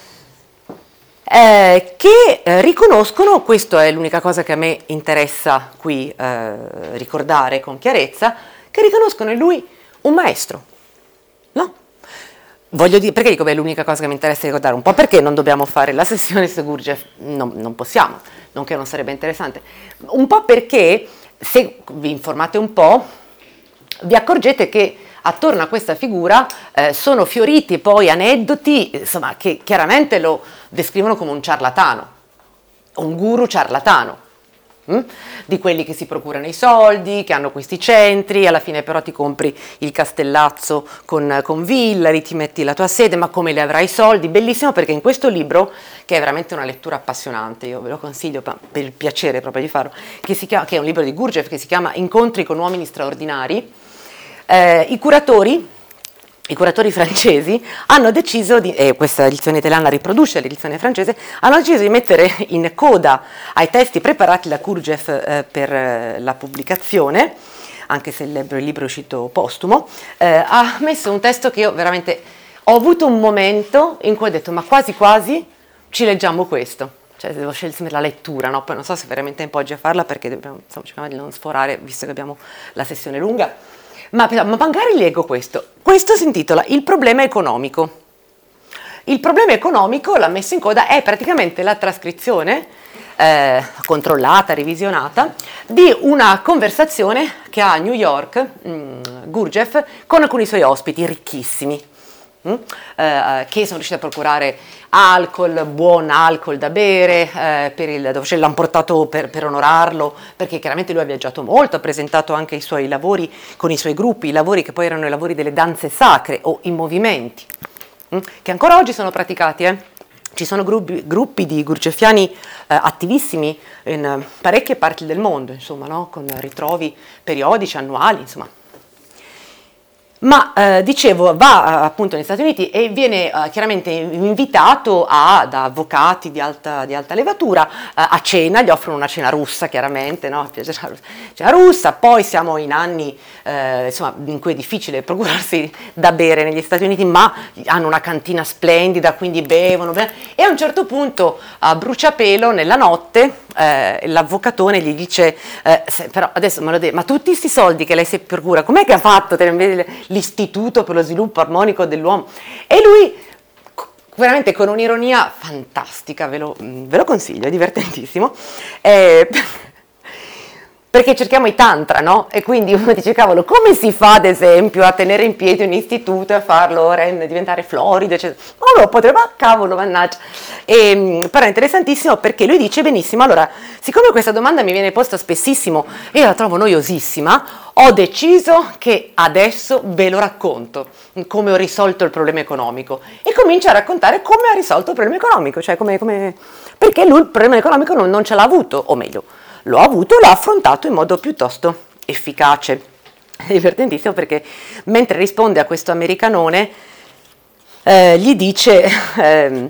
Eh, che eh, riconoscono, questa è l'unica cosa che a me interessa qui eh, ricordare con chiarezza, che riconoscono in lui un maestro, no? Voglio dire, perché dico, beh, è l'unica cosa che mi interessa ricordare, un po' perché non dobbiamo fare la sessione su Gurdjieff, non, non possiamo, non che non sarebbe interessante, un po' perché, se vi informate un po', vi accorgete che attorno a questa figura eh, sono fioriti poi aneddoti, insomma, che chiaramente lo descrivono come un ciarlatano, un guru ciarlatano. Mm? Di quelli che si procurano i soldi, che hanno questi centri, alla fine però ti compri il castellazzo con, con Villari, ti metti la tua sede, ma come le avrai i soldi? Bellissimo, perché in questo libro, che è veramente una lettura appassionante, io ve lo consiglio per, per il piacere proprio di farlo, che, si chiama, che è un libro di Gurdjieff che si chiama Incontri con uomini straordinari, eh, i curatori I curatori francesi hanno deciso di, e questa edizione italiana riproduce l'edizione francese, hanno deciso di mettere in coda ai testi preparati da Gurdjieff eh, per eh, la pubblicazione, anche se il libro, il libro è uscito postumo, eh, ha messo un testo che io veramente ho avuto un momento in cui ho detto ma quasi quasi ci leggiamo questo. Cioè devo scegliere la lettura, no? Poi non so se veramente poggi a farla perché dobbiamo, insomma, cercare di non sforare visto che abbiamo la sessione lunga. Ma, ma magari leggo questo. Questo si intitola Il problema economico. Il problema economico, l'ha messo in coda, è praticamente la trascrizione eh, controllata, revisionata, di una conversazione che ha a New York, mh, Gurdjieff, con alcuni suoi ospiti ricchissimi, mh, eh, che sono riusciti a procurare alcol, buon alcol da bere, eh, per il, dove ce l'hanno portato per, per onorarlo, perché chiaramente lui ha viaggiato molto, ha presentato anche i suoi lavori con i suoi gruppi, i lavori che poi erano i lavori delle danze sacre o i movimenti, mh, che ancora oggi sono praticati, eh. Ci sono gruppi, gruppi di gurdjieffiani eh, attivissimi in eh, parecchie parti del mondo, insomma, no? Con ritrovi periodici, annuali, insomma. Ma eh, dicevo, va appunto negli Stati Uniti e viene eh, chiaramente invitato a, da avvocati di alta, di alta levatura eh, a cena, gli offrono una cena russa chiaramente, no? Cena russa, poi siamo in anni eh, insomma, in cui è difficile procurarsi da bere negli Stati Uniti, ma hanno una cantina splendida, quindi bevono, bevono e a un certo punto a bruciapelo nella notte eh, l'avvocatone gli dice eh, se, però adesso me lo devi, ma tutti questi soldi che lei si procura, com'è che ha fatto l'Istituto per lo sviluppo armonico dell'uomo? E lui veramente con un'ironia fantastica, ve lo, ve lo consiglio, è divertentissimo, eh, perché cerchiamo i tantra, no? E quindi uno dice, cavolo, come si fa ad esempio a tenere in piedi un istituto e a farlo rend- diventare florido, eccetera? Non lo potrebbe, ma cavolo, mannaggia. E, però è interessantissimo perché lui dice benissimo, allora, siccome questa domanda mi viene posta spessissimo e io la trovo noiosissima, ho deciso che adesso ve lo racconto, come ho risolto il problema economico. E comincia a raccontare come ha risolto il problema economico, cioè come, come... perché lui il problema economico non, non ce l'ha avuto, o meglio, lo ha avuto e l'ha affrontato in modo piuttosto efficace. È divertentissimo perché mentre risponde a questo americanone eh, gli dice... Eh,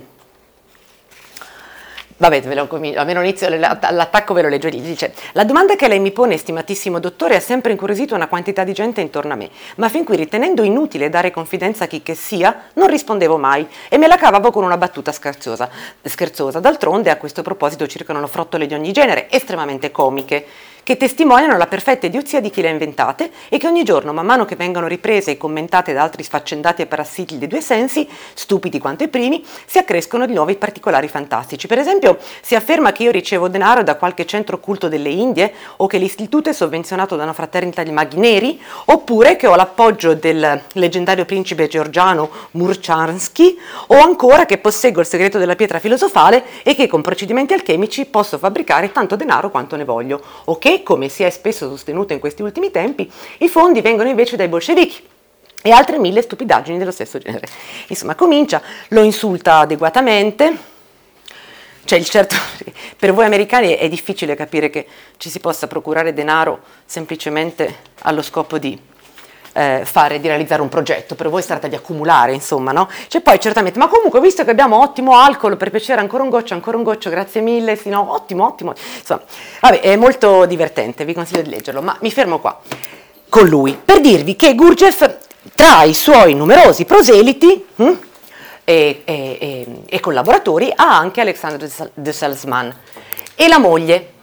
Vabbè, ve lo, almeno inizio, l'attacco ve lo leggo, gli dice: la domanda che lei mi pone, stimatissimo dottore, ha sempre incuriosito una quantità di gente intorno a me, ma fin qui, ritenendo inutile dare confidenza a chi che sia, non rispondevo mai e me la cavavo con una battuta scherzosa. scherzosa. D'altronde, a questo proposito circolano frottole di ogni genere, estremamente comiche, che testimoniano la perfetta idiozia di chi le ha inventate e che ogni giorno, man mano che vengono riprese e commentate da altri sfaccendati e parassiti dei due sensi, stupidi quanto i primi, si accrescono di nuovi particolari fantastici. Per esempio, si afferma che io ricevo denaro da qualche centro occulto delle Indie, o che l'istituto è sovvenzionato da una fraternità di maghi neri, oppure che ho l'appoggio del leggendario principe georgiano Murchanski, o ancora che posseggo il segreto della pietra filosofale e che con procedimenti alchemici posso fabbricare tanto denaro quanto ne voglio, o che, come si è spesso sostenuto in questi ultimi tempi, i fondi vengono invece dai bolscevichi e altre mille stupidaggini dello stesso genere. Insomma, comincia, lo insulta adeguatamente, cioè il certo, per voi americani è difficile capire che ci si possa procurare denaro semplicemente allo scopo di Eh, fare, di realizzare un progetto, per voi si tratta di accumulare, insomma, no? Cioè poi certamente, ma comunque visto che abbiamo ottimo alcol, per piacere ancora un goccio, ancora un goccio, grazie mille, sì, no, ottimo, ottimo, insomma, vabbè, è molto divertente, vi consiglio di leggerlo, ma mi fermo qua con lui, per dirvi che Gurdjieff, tra i suoi numerosi proseliti hm, e, e, e, e collaboratori, ha anche Alexandre de Salzman e la moglie,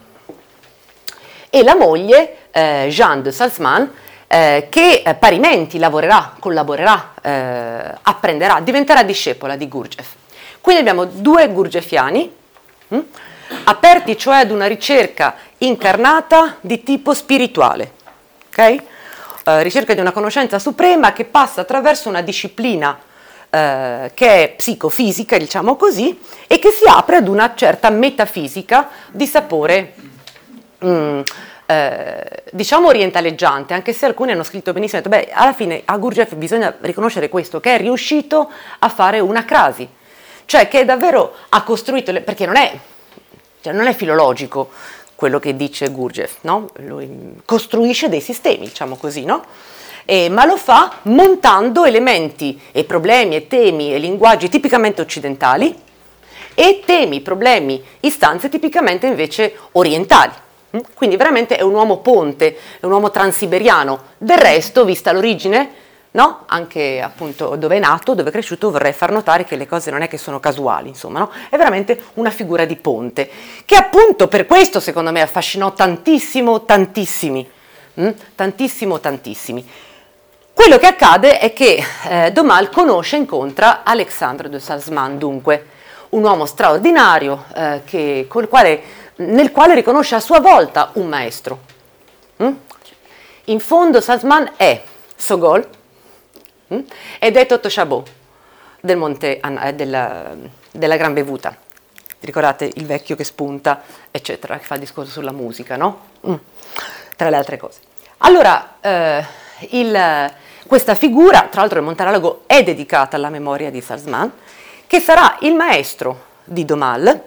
e la moglie, eh, Jeanne de Salzman, Eh, che eh, parimenti lavorerà, collaborerà, eh, apprenderà, diventerà discepola di Gurdjieff. Quindi abbiamo due gurdjieffiani, hm, aperti cioè ad una ricerca incarnata di tipo spirituale, okay? eh, ricerca di una conoscenza suprema che passa attraverso una disciplina eh, che è psicofisica, diciamo così, e che si apre ad una certa metafisica di sapore mm, eh, diciamo orientaleggiante, anche se alcuni hanno scritto benissimo, hanno detto, beh, alla fine a Gurdjieff bisogna riconoscere questo, che è riuscito a fare una crasi, cioè che davvero ha costruito, le, perché non è, cioè non è filologico quello che dice Gurdjieff, no? Lui costruisce dei sistemi, diciamo così, no? Eh, ma lo fa montando elementi e problemi e temi e linguaggi tipicamente occidentali e temi, problemi, istanze tipicamente invece orientali. Quindi veramente è un uomo ponte, è un uomo transiberiano. Del resto, vista l'origine, no? Anche appunto dove è nato, dove è cresciuto, vorrei far notare che le cose non è che sono casuali, insomma, no? È veramente una figura di ponte, che appunto per questo secondo me affascinò tantissimo, tantissimi, hm? tantissimo, tantissimi. Quello che accade è che eh, D'Aumale conosce e incontra Alexandre de Salzmann, dunque un uomo straordinario eh, che, col quale, nel quale riconosce a sua volta un maestro. Mm? In fondo Salzmann è Sogol mm? ed è Toto Chabot del Monte, eh, della, della Gran Bevuta. Ricordate il vecchio che spunta, eccetera, che fa il discorso sulla musica, no? Mm. Tra le altre cose. Allora, eh, il... Questa figura, tra l'altro il Montealago è dedicata alla memoria di Salzmann, che sarà il maestro di D'Aumale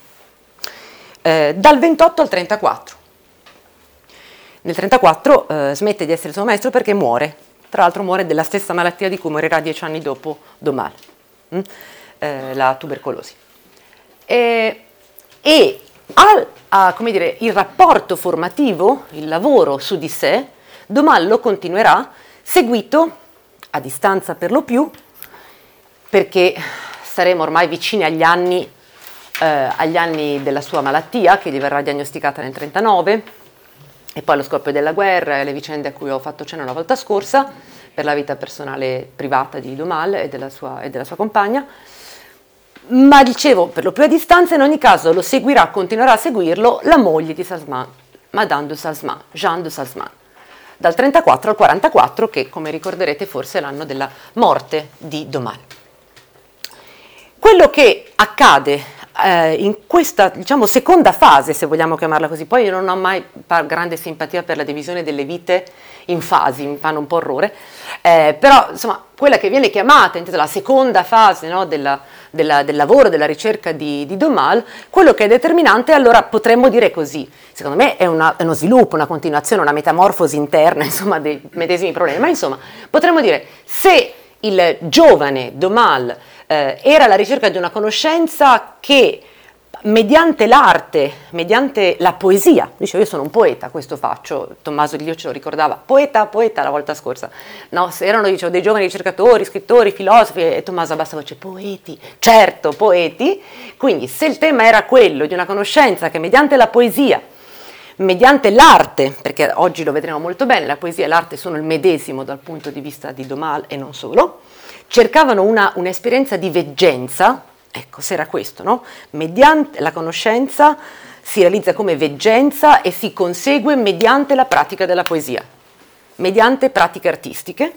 eh, dal ventotto al trentaquattro. Nel trentaquattro eh, smette di essere suo maestro perché muore, tra l'altro muore della stessa malattia di cui morirà dieci anni dopo D'Aumale, hm? eh, la tubercolosi. E, e al, a, come dire, il rapporto formativo, il lavoro su di sé, D'Aumale lo continuerà seguito a distanza per lo più, perché saremo ormai vicini agli anni, eh, agli anni della sua malattia, che gli verrà diagnosticata nel trentanove, e poi allo scoppio della guerra e le vicende a cui ho fatto cenno la volta scorsa, per la vita personale privata di D'Aumale e della sua, e della sua compagna. Ma dicevo, per lo più a distanza, in ogni caso lo seguirà, continuerà a seguirlo, la moglie di Salzmann, Madame de Salzmann, Jeanne de Salzmann, dal trentaquattro al quarantaquattro, che come ricorderete forse è l'anno della morte di D'Aumale. Quello che accade eh, in questa, diciamo, seconda fase, se vogliamo chiamarla così, poi io non ho mai grande simpatia per la divisione delle vite in fasi, mi fanno un po' orrore, eh, però insomma quella che viene chiamata la seconda fase, no, della, della, del lavoro, della ricerca di, di D'Aumale, quello che è determinante, allora potremmo dire così, secondo me è, una, è uno sviluppo, una continuazione, una metamorfosi interna, insomma, dei medesimi problemi, ma insomma potremmo dire, se il giovane D'Aumale eh, era alla ricerca di una conoscenza che mediante l'arte, mediante la poesia, dicevo io sono un poeta, questo faccio, Tommaso Di Lio ce lo ricordava, poeta, poeta la volta scorsa, no, se erano dicevo, dei giovani ricercatori, scrittori, filosofi, e Tommaso a bassa voce, poeti, certo, poeti, quindi se il tema era quello di una conoscenza che mediante la poesia, mediante l'arte, perché oggi lo vedremo molto bene, la poesia e l'arte sono il medesimo dal punto di vista di D'Aumale e non solo, cercavano una, un'esperienza di veggenza. Ecco, se era questo, no? Mediante la conoscenza si realizza come veggenza e si consegue mediante la pratica della poesia, mediante pratiche artistiche.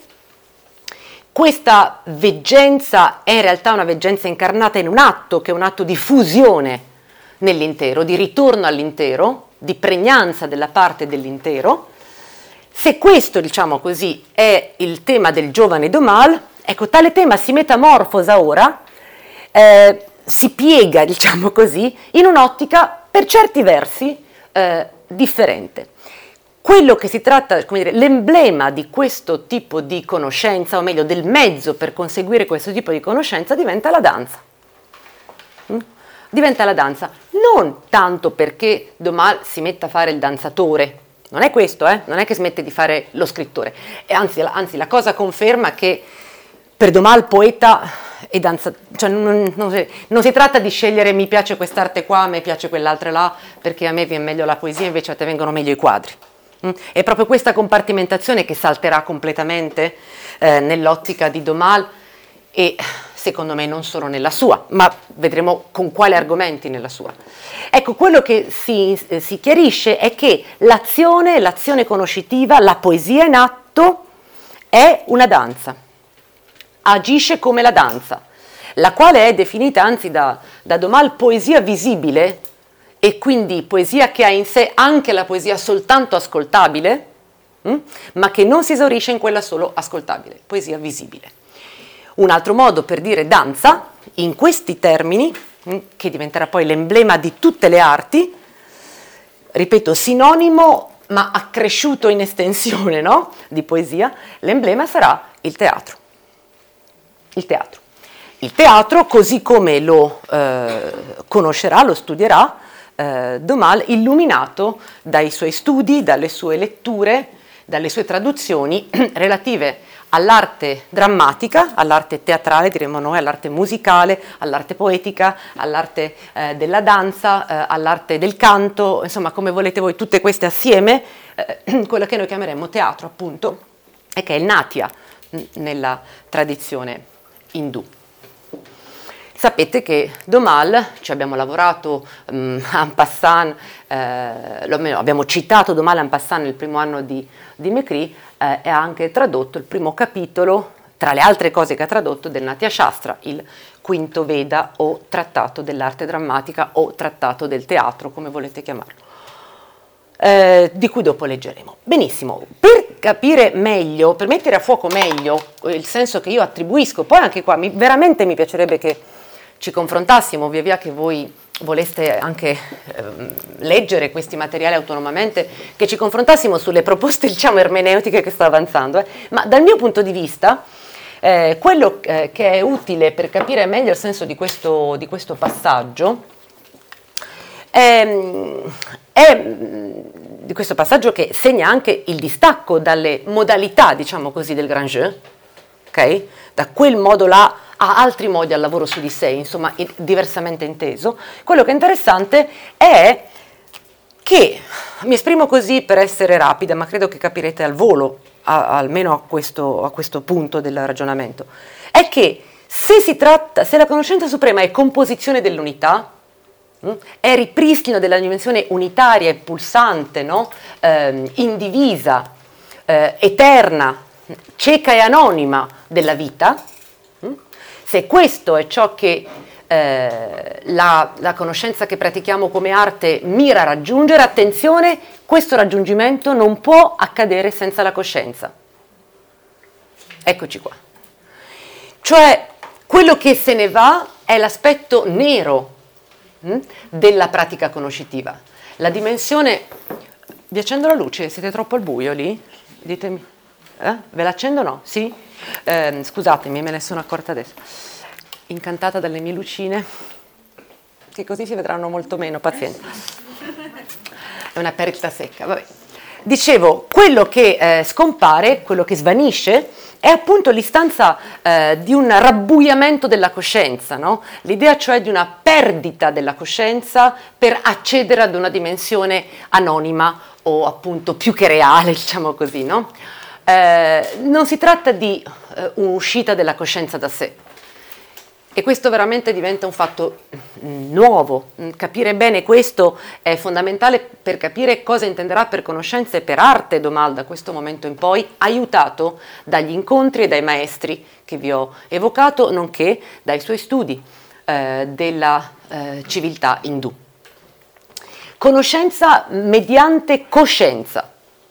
Questa veggenza è in realtà una veggenza incarnata in un atto, che è un atto di fusione nell'intero, di ritorno all'intero, di pregnanza della parte dell'intero. Se questo, diciamo così, è il tema del giovane D'Aumale, ecco, tale tema si metamorfosa ora, Eh, si piega, diciamo così, in un'ottica per certi versi eh, differente. Quello che si tratta, come dire, l'emblema di questo tipo di conoscenza, o meglio del mezzo per conseguire questo tipo di conoscenza, diventa la danza. Mm? Diventa la danza, non tanto perché D'Aumale si metta a fare il danzatore, non è questo, eh? Non è che smette di fare lo scrittore, e anzi, anzi la cosa conferma che per D'Aumale poeta e danza, cioè non, non, si, non si tratta di scegliere mi piace quest'arte qua, a me piace quell'altra là, perché a me viene meglio la poesia, invece a te vengono meglio i quadri. Mm? È proprio questa compartimentazione che salterà completamente eh, nell'ottica di D'Aumale e secondo me non solo nella sua, ma vedremo con quali argomenti nella sua. Ecco, quello che si, eh, si chiarisce è che l'azione, l'azione conoscitiva, la poesia in atto è una danza. Agisce come la danza, la quale è definita anzi da, da D'Aumale poesia visibile e quindi poesia che ha in sé anche la poesia soltanto ascoltabile, mh? ma che non si esaurisce in quella solo ascoltabile, poesia visibile. Un altro modo per dire danza, in questi termini, mh? che diventerà poi l'emblema di tutte le arti, ripeto, sinonimo ma accresciuto in estensione, no? Di poesia, l'emblema sarà il teatro. Il teatro. Il teatro, così come lo eh, conoscerà, lo studierà, eh, D'Aumale, illuminato dai suoi studi, dalle sue letture, dalle sue traduzioni relative all'arte drammatica, all'arte teatrale, diremmo noi, all'arte musicale, all'arte poetica, all'arte eh, della danza, eh, all'arte del canto, insomma, come volete voi, tutte queste assieme, eh, quello che noi chiameremmo teatro, appunto, e che è il Natya mh, nella tradizione indù. Sapete che D'Aumale, ci abbiamo lavorato um, en passant, eh, lo, abbiamo citato D'Aumale en passant nel primo anno di, di Mécrit, eh, e ha anche tradotto il primo capitolo, tra le altre cose che ha tradotto, del Natya Shastra, il quinto Veda o trattato dell'arte drammatica o trattato del teatro, come volete chiamarlo, eh, di cui dopo leggeremo. Benissimo, per capire meglio, per mettere a fuoco meglio il senso che io attribuisco, poi anche qua mi, veramente mi piacerebbe che ci confrontassimo via via che voi voleste anche eh, leggere questi materiali autonomamente, che ci confrontassimo sulle proposte, diciamo, ermeneutiche che sto avanzando, eh. Ma dal mio punto di vista eh, quello eh, che è utile per capire meglio il senso di questo, di questo passaggio è, è di questo passaggio che segna anche il distacco dalle modalità, diciamo così, del grand jeu, ok? Da quel modo là a altri modi al lavoro su di sé, insomma, diversamente inteso. Quello che è interessante è che, mi esprimo così per essere rapida, ma credo che capirete al volo, a, almeno a questo, a questo punto del ragionamento, è che se si tratta, se la conoscenza suprema è composizione dell'unità, mh, è ripristino della dimensione unitaria e pulsante, no? eh, indivisa, eh, eterna, cieca e anonima della vita, se questo è ciò che eh, la, la conoscenza che pratichiamo come arte mira a raggiungere, attenzione, questo raggiungimento non può accadere senza la coscienza. Eccoci qua. Cioè, quello che se ne va è l'aspetto nero mh, della pratica conoscitiva. La dimensione... Vi accendo la luce? Siete troppo al buio lì? Ditemi. Eh? Ve l'accendo o no? Sì? Eh, scusatemi, me ne sono accorta adesso. Incantata dalle mie lucine, che così si vedranno molto meno, pazienza. È una perdita secca, vabbè. Dicevo, quello che eh, scompare, quello che svanisce, è appunto l'istanza eh, di un rabbuiamento della coscienza, no? L'idea cioè di una perdita della coscienza per accedere ad una dimensione anonima o appunto più che reale, diciamo così, no? Eh, non si tratta di eh, un'uscita della coscienza da sé, e questo veramente diventa un fatto nuovo. Capire bene questo è fondamentale per capire cosa intenderà per conoscenza e per arte D'Aumale da questo momento in poi, aiutato dagli incontri e dai maestri che vi ho evocato, nonché dai suoi studi eh, della eh, civiltà indù. Conoscenza mediante coscienza,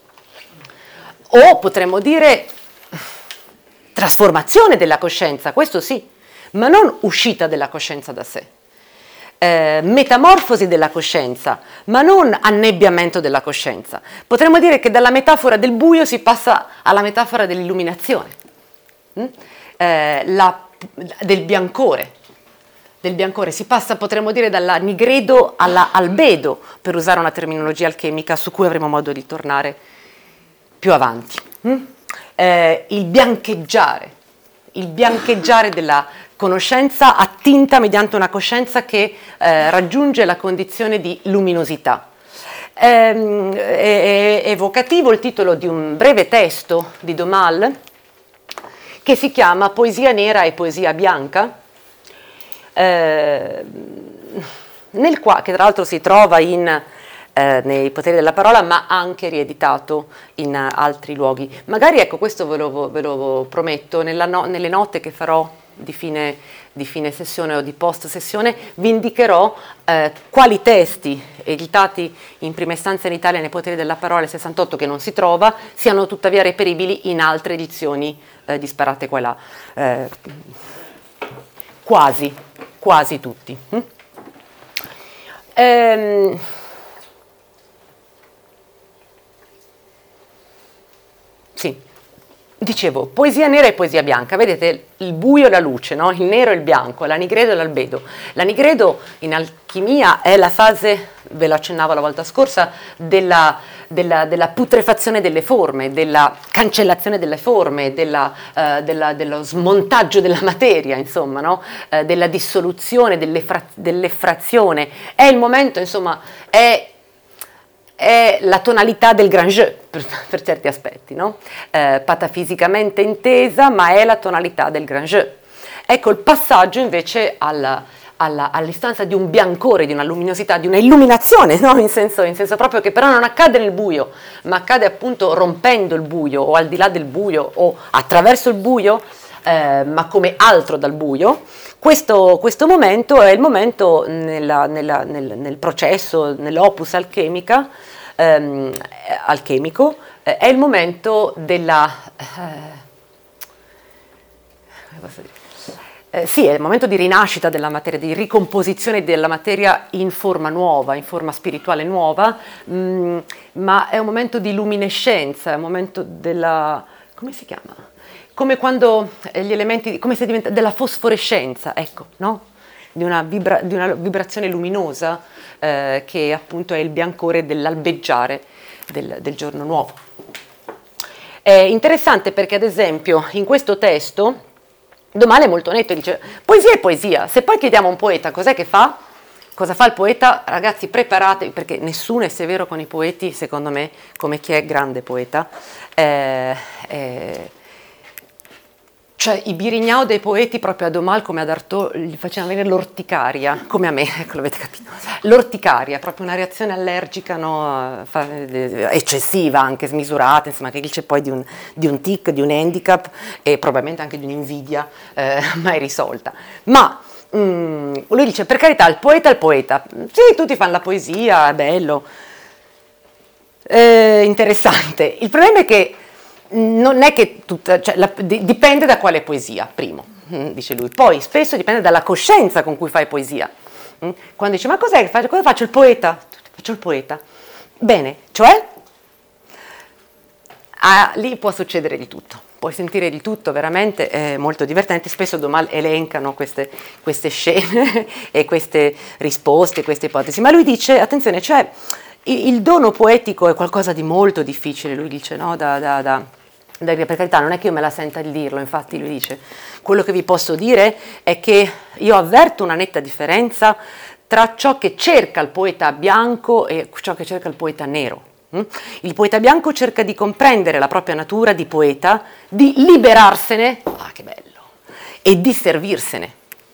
o potremmo dire trasformazione della coscienza, questo sì, ma non uscita della coscienza da sé. Eh, metamorfosi della coscienza, ma non annebbiamento della coscienza. Potremmo dire che dalla metafora del buio si passa alla metafora dell'illuminazione, mm? eh, la, del biancore. Del biancore si passa, potremmo dire, dalla nigredo alla albedo, per usare una terminologia alchemica su cui avremo modo di tornare più avanti. Mm? Eh, il biancheggiare, il biancheggiare della conoscenza attinta mediante una coscienza che eh, raggiunge la condizione di luminosità. Ehm, è, è evocativo il titolo di un breve testo di D'Aumale che si chiama Poesia nera e poesia bianca, eh, nel qua, che tra l'altro si trova in Eh, nei Poteri della Parola, ma anche rieditato in uh, altri luoghi. Magari, ecco, questo ve lo, ve lo prometto, nella no, nelle note che farò di fine, di fine sessione o di post sessione, vi indicherò eh, quali testi editati in prima istanza in Italia nei Poteri della Parola sessantotto, che non si trova, siano tuttavia reperibili in altre edizioni eh, disparate qua e là. Eh, quasi, quasi tutti. Mm? Ehm, sì. Dicevo, poesia nera e poesia bianca, vedete il buio e la luce, no? Il nero e il bianco, l'anigredo e l'albedo. L'anigredo in alchimia è la fase, ve lo accennavo la volta scorsa, della, della, della putrefazione delle forme, della cancellazione delle forme, della, uh, della, dello smontaggio della materia, insomma, no? uh, della dissoluzione, dell'effra- dell'effrazione. È il momento, insomma, è... è la tonalità del grand jeu per, per certi aspetti, no? eh, patafisicamente intesa, ma è la tonalità del grand jeu. Ecco il passaggio invece alla, alla, all'istanza di un biancore, di una luminosità, di una illuminazione, no? in, senso, in senso proprio, che però non accade nel buio, ma accade appunto rompendo il buio o al di là del buio o attraverso il buio, eh, ma come altro dal buio. Questo, questo momento è il momento nella, nella, nel, nel processo, nell'opus alchemica, ehm, alchemico, eh, è il momento della... Eh, come posso dire? Eh, sì, è il momento di rinascita della materia, di ricomposizione della materia in forma nuova, in forma spirituale nuova, mh, ma è un momento di luminescenza, è un momento della... come si chiama? Come quando gli elementi, come se diventa della fosforescenza, ecco, no? Di una, vibra, di una vibrazione luminosa eh, che appunto è il biancore dell'albeggiare del, del giorno nuovo. È interessante perché ad esempio in questo testo Domale è molto netto, dice poesia è poesia, se poi chiediamo a un poeta cos'è che fa, cosa fa il poeta, ragazzi preparatevi perché nessuno è severo con i poeti, secondo me, come chi è grande poeta. Eh, eh, Cioè i birignao dei poeti proprio a Domal come ad Artaud gli facevano venire l'orticaria, come a me, ecco l'avete capito, l'orticaria, proprio una reazione allergica, no, eccessiva, anche smisurata, insomma che c'è poi di un, di un tic, di un handicap e probabilmente anche di un'invidia eh, mai risolta. Ma mm, lui dice per carità il poeta è il poeta, sì tutti fanno la poesia, è bello, eh, interessante, il problema è che non è che tutta, cioè, la, di, dipende da quale poesia, primo, dice lui. Poi spesso dipende dalla coscienza con cui fai poesia. Quando dice ma cos'è che faccio? Cosa faccio? Il poeta. Faccio il poeta. Bene, cioè ah, lì può succedere di tutto. Puoi sentire di tutto, veramente è molto divertente. Spesso Domal elencano queste, queste scene e queste risposte, queste ipotesi. Ma lui dice, attenzione, cioè il, il dono poetico è qualcosa di molto difficile, lui dice, no? Da, da, da per carità non è che io me la senta di dirlo, infatti lui dice quello che vi posso dire è che io avverto una netta differenza tra ciò che cerca il poeta bianco e ciò che cerca il poeta nero. Il poeta bianco cerca di comprendere la propria natura di poeta, di liberarsene, ah che bello, e di servirsene.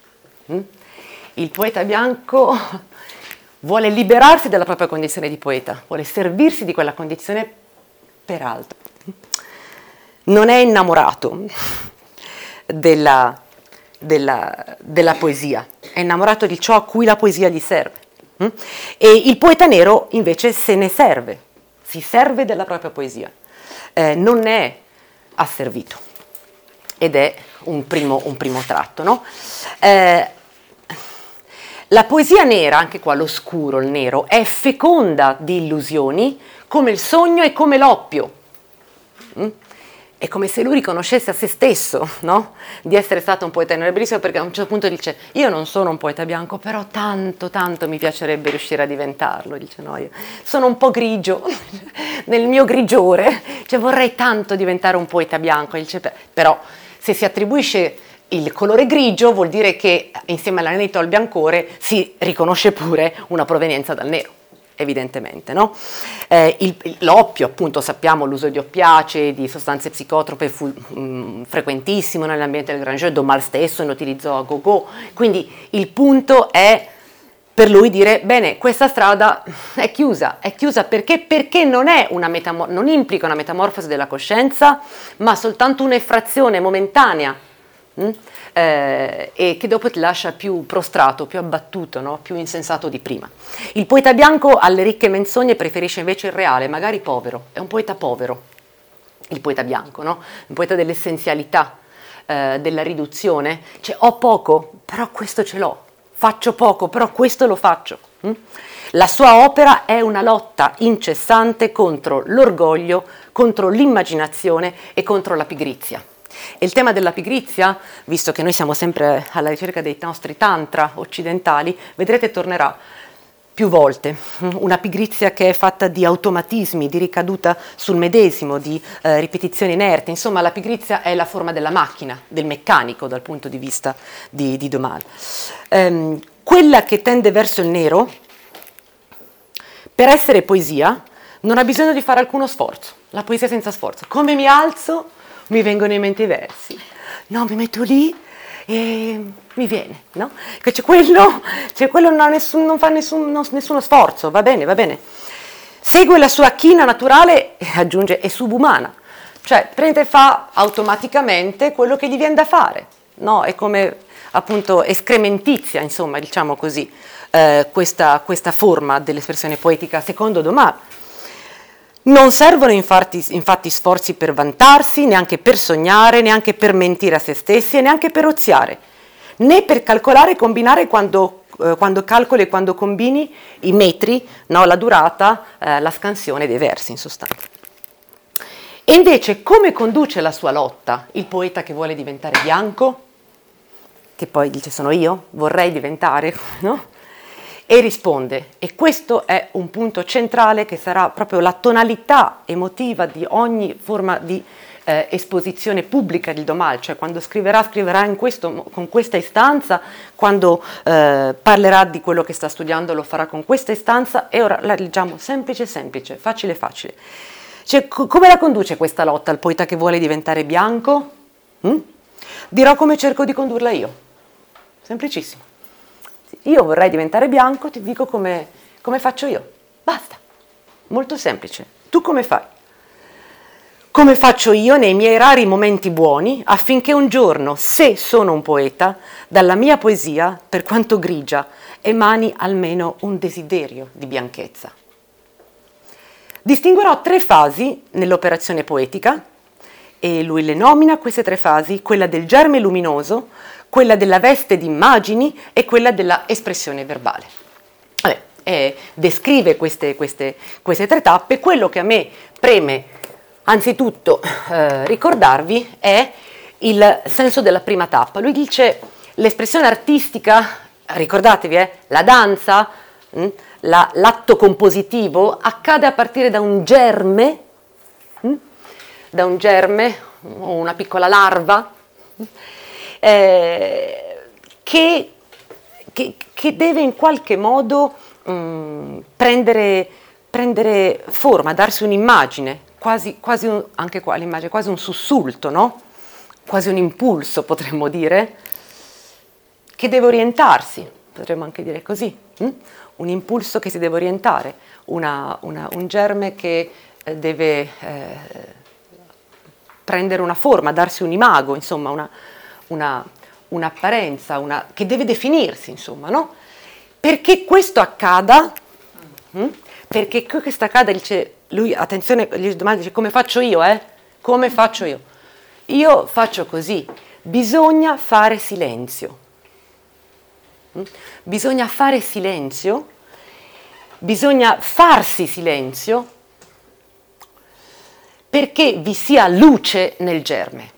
Il poeta bianco vuole liberarsi dalla propria condizione di poeta, vuole servirsi di quella condizione per altro. Non è innamorato della, della, della poesia, è innamorato di ciò a cui la poesia gli serve. E il poeta nero invece se ne serve, si serve della propria poesia, eh, non è asservito. Ed è un primo, un primo tratto, no? Eh, la poesia nera, anche qua l'oscuro, il nero, è feconda di illusioni come il sogno e come l'oppio. Mm? È come se lui riconoscesse a se stesso, no? Di essere stato un poeta nero. È bellissimo perché a un certo punto dice io non sono un poeta bianco, però tanto, tanto mi piacerebbe riuscire a diventarlo. Dice no, io sono un po' grigio, nel mio grigiore, cioè vorrei tanto diventare un poeta bianco. Dice, però se si attribuisce il colore grigio vuol dire che insieme all'anelito al biancore si riconosce pure una provenienza dal nero. Evidentemente, no? Eh, il, l'oppio, appunto, sappiamo l'uso di oppiacei, di sostanze psicotrope fu mh, frequentissimo nell'ambiente del Grand Jeu, Domal stesso ne utilizzò a go-go, quindi il punto è per lui dire, bene, questa strada è chiusa, è chiusa perché? Perché non è una metamor- non implica una metamorfosi della coscienza, ma soltanto un'effrazione momentanea mh? Eh, e che dopo ti lascia più prostrato, più abbattuto, no? Più insensato di prima. Il poeta bianco alle ricche menzogne preferisce invece il reale, magari povero, è un poeta povero, il poeta bianco, no? Un poeta dell'essenzialità, eh, della riduzione, cioè ho poco, però questo ce l'ho, faccio poco, però questo lo faccio. Hm? La sua opera è una lotta incessante contro l'orgoglio, contro l'immaginazione e contro la pigrizia. E il tema della pigrizia, visto che noi siamo sempre alla ricerca dei nostri tantra occidentali, vedrete tornerà più volte. Una pigrizia che è fatta di automatismi, di ricaduta sul medesimo, di eh, ripetizioni inerte. Insomma, la pigrizia è la forma della macchina, del meccanico dal punto di vista di, di Domare. Ehm, quella che tende verso il nero, per essere poesia, non ha bisogno di fare alcuno sforzo. La poesia senza sforzo. Come mi alzo, mi vengono in mente i versi. No, mi metto lì e mi viene, no? C'è quello, c'è quello non, ha nessun, non fa nessun, non, nessuno sforzo, va bene, va bene. Segue la sua china naturale e aggiunge è subumana. Cioè, prende e fa automaticamente quello che gli viene da fare, no? È come, appunto, escrementizia, insomma, diciamo così, eh, questa, questa forma dell'espressione poetica secondo Domare. Non servono infatti, infatti sforzi per vantarsi, neanche per sognare, neanche per mentire a se stessi e neanche per oziare, né per calcolare e combinare quando, eh, quando calcoli e quando combini i metri, no, la durata, eh, la scansione dei versi in sostanza. E invece come conduce la sua lotta il poeta che vuole diventare bianco? Che poi dice sono io, vorrei diventare, no? E risponde, e questo è un punto centrale che sarà proprio la tonalità emotiva di ogni forma di eh, esposizione pubblica di Domare, cioè quando scriverà, scriverà in questo, con questa istanza, quando eh, parlerà di quello che sta studiando lo farà con questa istanza, e ora la leggiamo semplice semplice, facile facile. Cioè, co- come la conduce questa lotta il poeta che vuole diventare bianco? Hm? Dirò come cerco di condurla io, semplicissimo. Io vorrei diventare bianco, ti dico come, come faccio io. Basta, molto semplice. Tu come fai? Come faccio io nei miei rari momenti buoni affinché un giorno, se sono un poeta, dalla mia poesia, per quanto grigia, emani almeno un desiderio di bianchezza. Distinguerò tre fasi nell'operazione poetica e lui le nomina queste tre fasi, quella del germe luminoso, quella della veste di immagini e quella della espressione verbale. Vabbè, eh, descrive queste, queste, queste tre tappe. Quello che a me preme anzitutto eh, ricordarvi è il senso della prima tappa. Lui dice l'espressione artistica, ricordatevi, eh, la danza, mh, la, l'atto compositivo accade a partire da un germe, mh, da un germe o una piccola larva, mh, Eh, che, che, che deve in qualche modo mh, prendere, prendere forma, darsi un'immagine, quasi, quasi un, anche qua l'immagine, quasi un sussulto, no? Quasi un impulso, potremmo dire, che deve orientarsi, potremmo anche dire così, hm? Un impulso che si deve orientare, una, una, un germe che eh, deve eh, prendere una forma, darsi un imago, insomma, una Una, un'apparenza, una, che deve definirsi, insomma, no? Perché questo accada, mh? Perché questo accada, dice lui, attenzione, gli domanda, dice come faccio io, eh? Come faccio io? Io faccio così, bisogna fare silenzio, mh? Bisogna fare silenzio, bisogna farsi silenzio perché vi sia luce nel germe.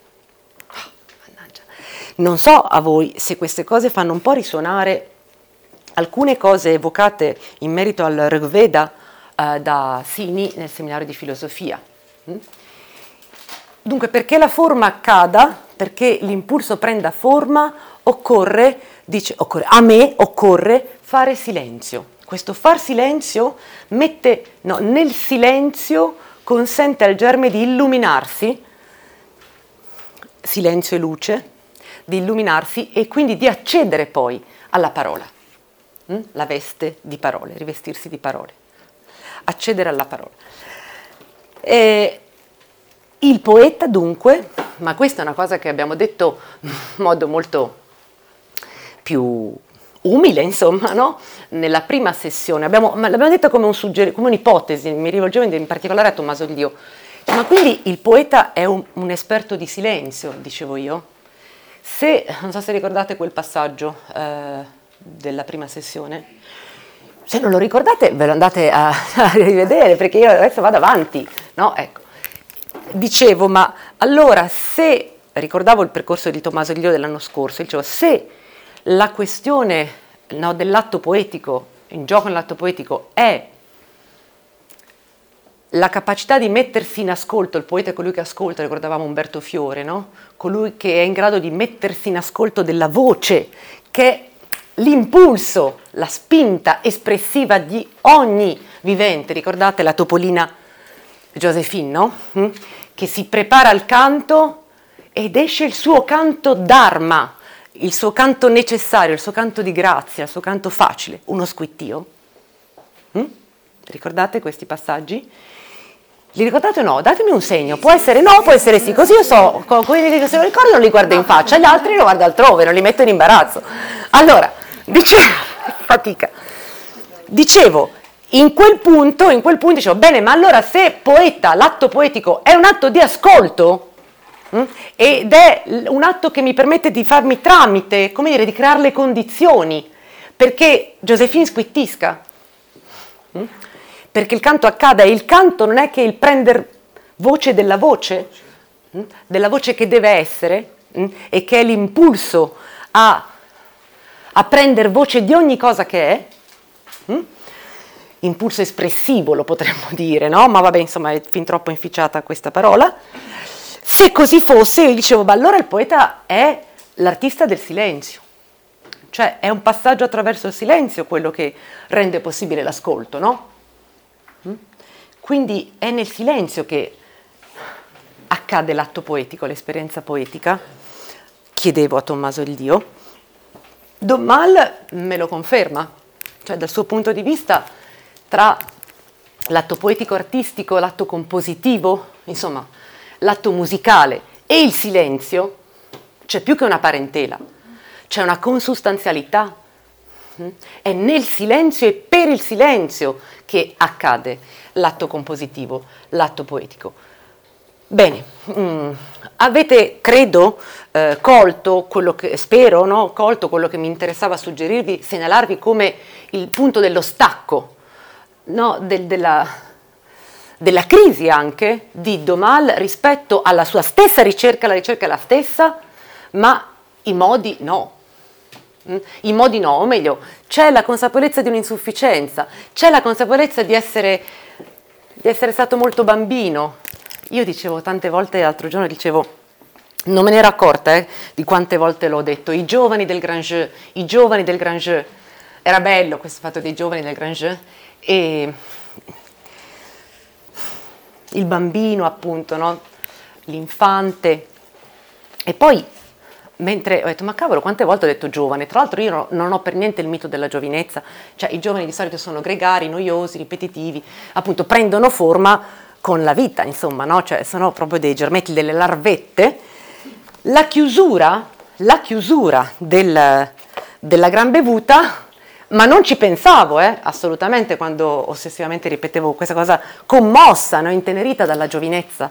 Non so a voi se queste cose fanno un po' risuonare alcune cose evocate in merito al Rig Veda eh, da Sini nel seminario di filosofia. Mm? Dunque, perché la forma accada, perché l'impulso prenda forma, occorre, dice, occorre, a me occorre fare silenzio. Questo far silenzio mette, no, nel silenzio consente al germe di illuminarsi, silenzio e luce, di illuminarsi e quindi di accedere poi alla parola, mm? La veste di parole, rivestirsi di parole, accedere alla parola. E il poeta dunque ma questa è una cosa che abbiamo detto in modo molto più umile, insomma, no? Nella prima sessione, abbiamo, ma l'abbiamo detto come, un sugger- come un'ipotesi, mi rivolgevo in particolare a Tommaso Di Dio, ma quindi il poeta è un, un esperto di silenzio, dicevo io. Se, non so se ricordate quel passaggio eh, della prima sessione, se non lo ricordate ve lo andate a, a rivedere, perché io adesso vado avanti, no? Ecco. Dicevo, ma allora se, ricordavo il percorso di Tommaso Di Dio dell'anno scorso, dicevo, se la questione, no, dell'atto poetico, in gioco nell'atto poetico, è la capacità di mettersi in ascolto, il poeta è colui che ascolta, ricordavamo Umberto Fiore, no? Colui che è in grado di mettersi in ascolto della voce, che è l'impulso, la spinta espressiva di ogni vivente. Ricordate la topolina Joséphine, no? Mm? Che si prepara al canto ed esce il suo canto dharma, il suo canto necessario, il suo canto di grazia, il suo canto facile, uno squittio. Mm? Ricordate questi passaggi? Li ricordate o no? Datemi un segno, può essere no, può essere sì, così io so, quelli che se lo ricordo non li guardo in faccia, gli altri li guardo altrove, non li metto in imbarazzo. Allora, dicevo, fatica, dicevo, in quel punto, in quel punto dicevo, bene, ma allora se poeta, l'atto poetico è un atto di ascolto, mh, ed è un atto che mi permette di farmi tramite, come dire, di creare le condizioni, perché Joséphine squittisca, mh? Perché il canto accada, e il canto non è che il prender voce della voce, mh? Della voce che deve essere, mh? E che è l'impulso a, a prendere voce di ogni cosa che è, mh? Impulso espressivo lo potremmo dire, no? Ma vabbè, insomma, è fin troppo inficiata questa parola. Se così fosse, io dicevo, ma allora il poeta è l'artista del silenzio, cioè è un passaggio attraverso il silenzio quello che rende possibile l'ascolto, no? Quindi è nel silenzio che accade l'atto poetico, l'esperienza poetica. Chiedevo a Tommaso Di Dio. Don Mal me lo conferma, cioè dal suo punto di vista tra l'atto poetico artistico, l'atto compositivo, insomma l'atto musicale e il silenzio c'è più che una parentela, c'è una consustanzialità. È nel silenzio e per il silenzio che accade l'atto compositivo, l'atto poetico. Bene, mm, avete, credo, eh, colto quello che, spero, no? colto quello che mi interessava suggerirvi, segnalarvi come il punto dello stacco, no? Del, della, della crisi anche di Domal rispetto alla sua stessa ricerca, la ricerca è la stessa, ma i modi no. I modi no, o meglio, c'è la consapevolezza di un'insufficienza, c'è la consapevolezza di essere, di essere stato molto bambino. Io dicevo tante volte, l'altro giorno dicevo, non me ne ero accorta eh, di quante volte l'ho detto, i giovani del grand jeu, i giovani del grand jeu, era bello questo fatto dei giovani del grand jeu, e il bambino appunto, no? L'infante, e poi mentre ho detto, ma cavolo, quante volte ho detto giovane? Tra l'altro io no, non ho per niente il mito della giovinezza, cioè i giovani di solito sono gregari, noiosi, ripetitivi, appunto prendono forma con la vita, insomma, no? Cioè sono proprio dei germetti, delle larvette. La chiusura, la chiusura del, della gran bevuta, ma non ci pensavo, eh, assolutamente, quando ossessivamente ripetevo questa cosa commossa, no? Intenerita dalla giovinezza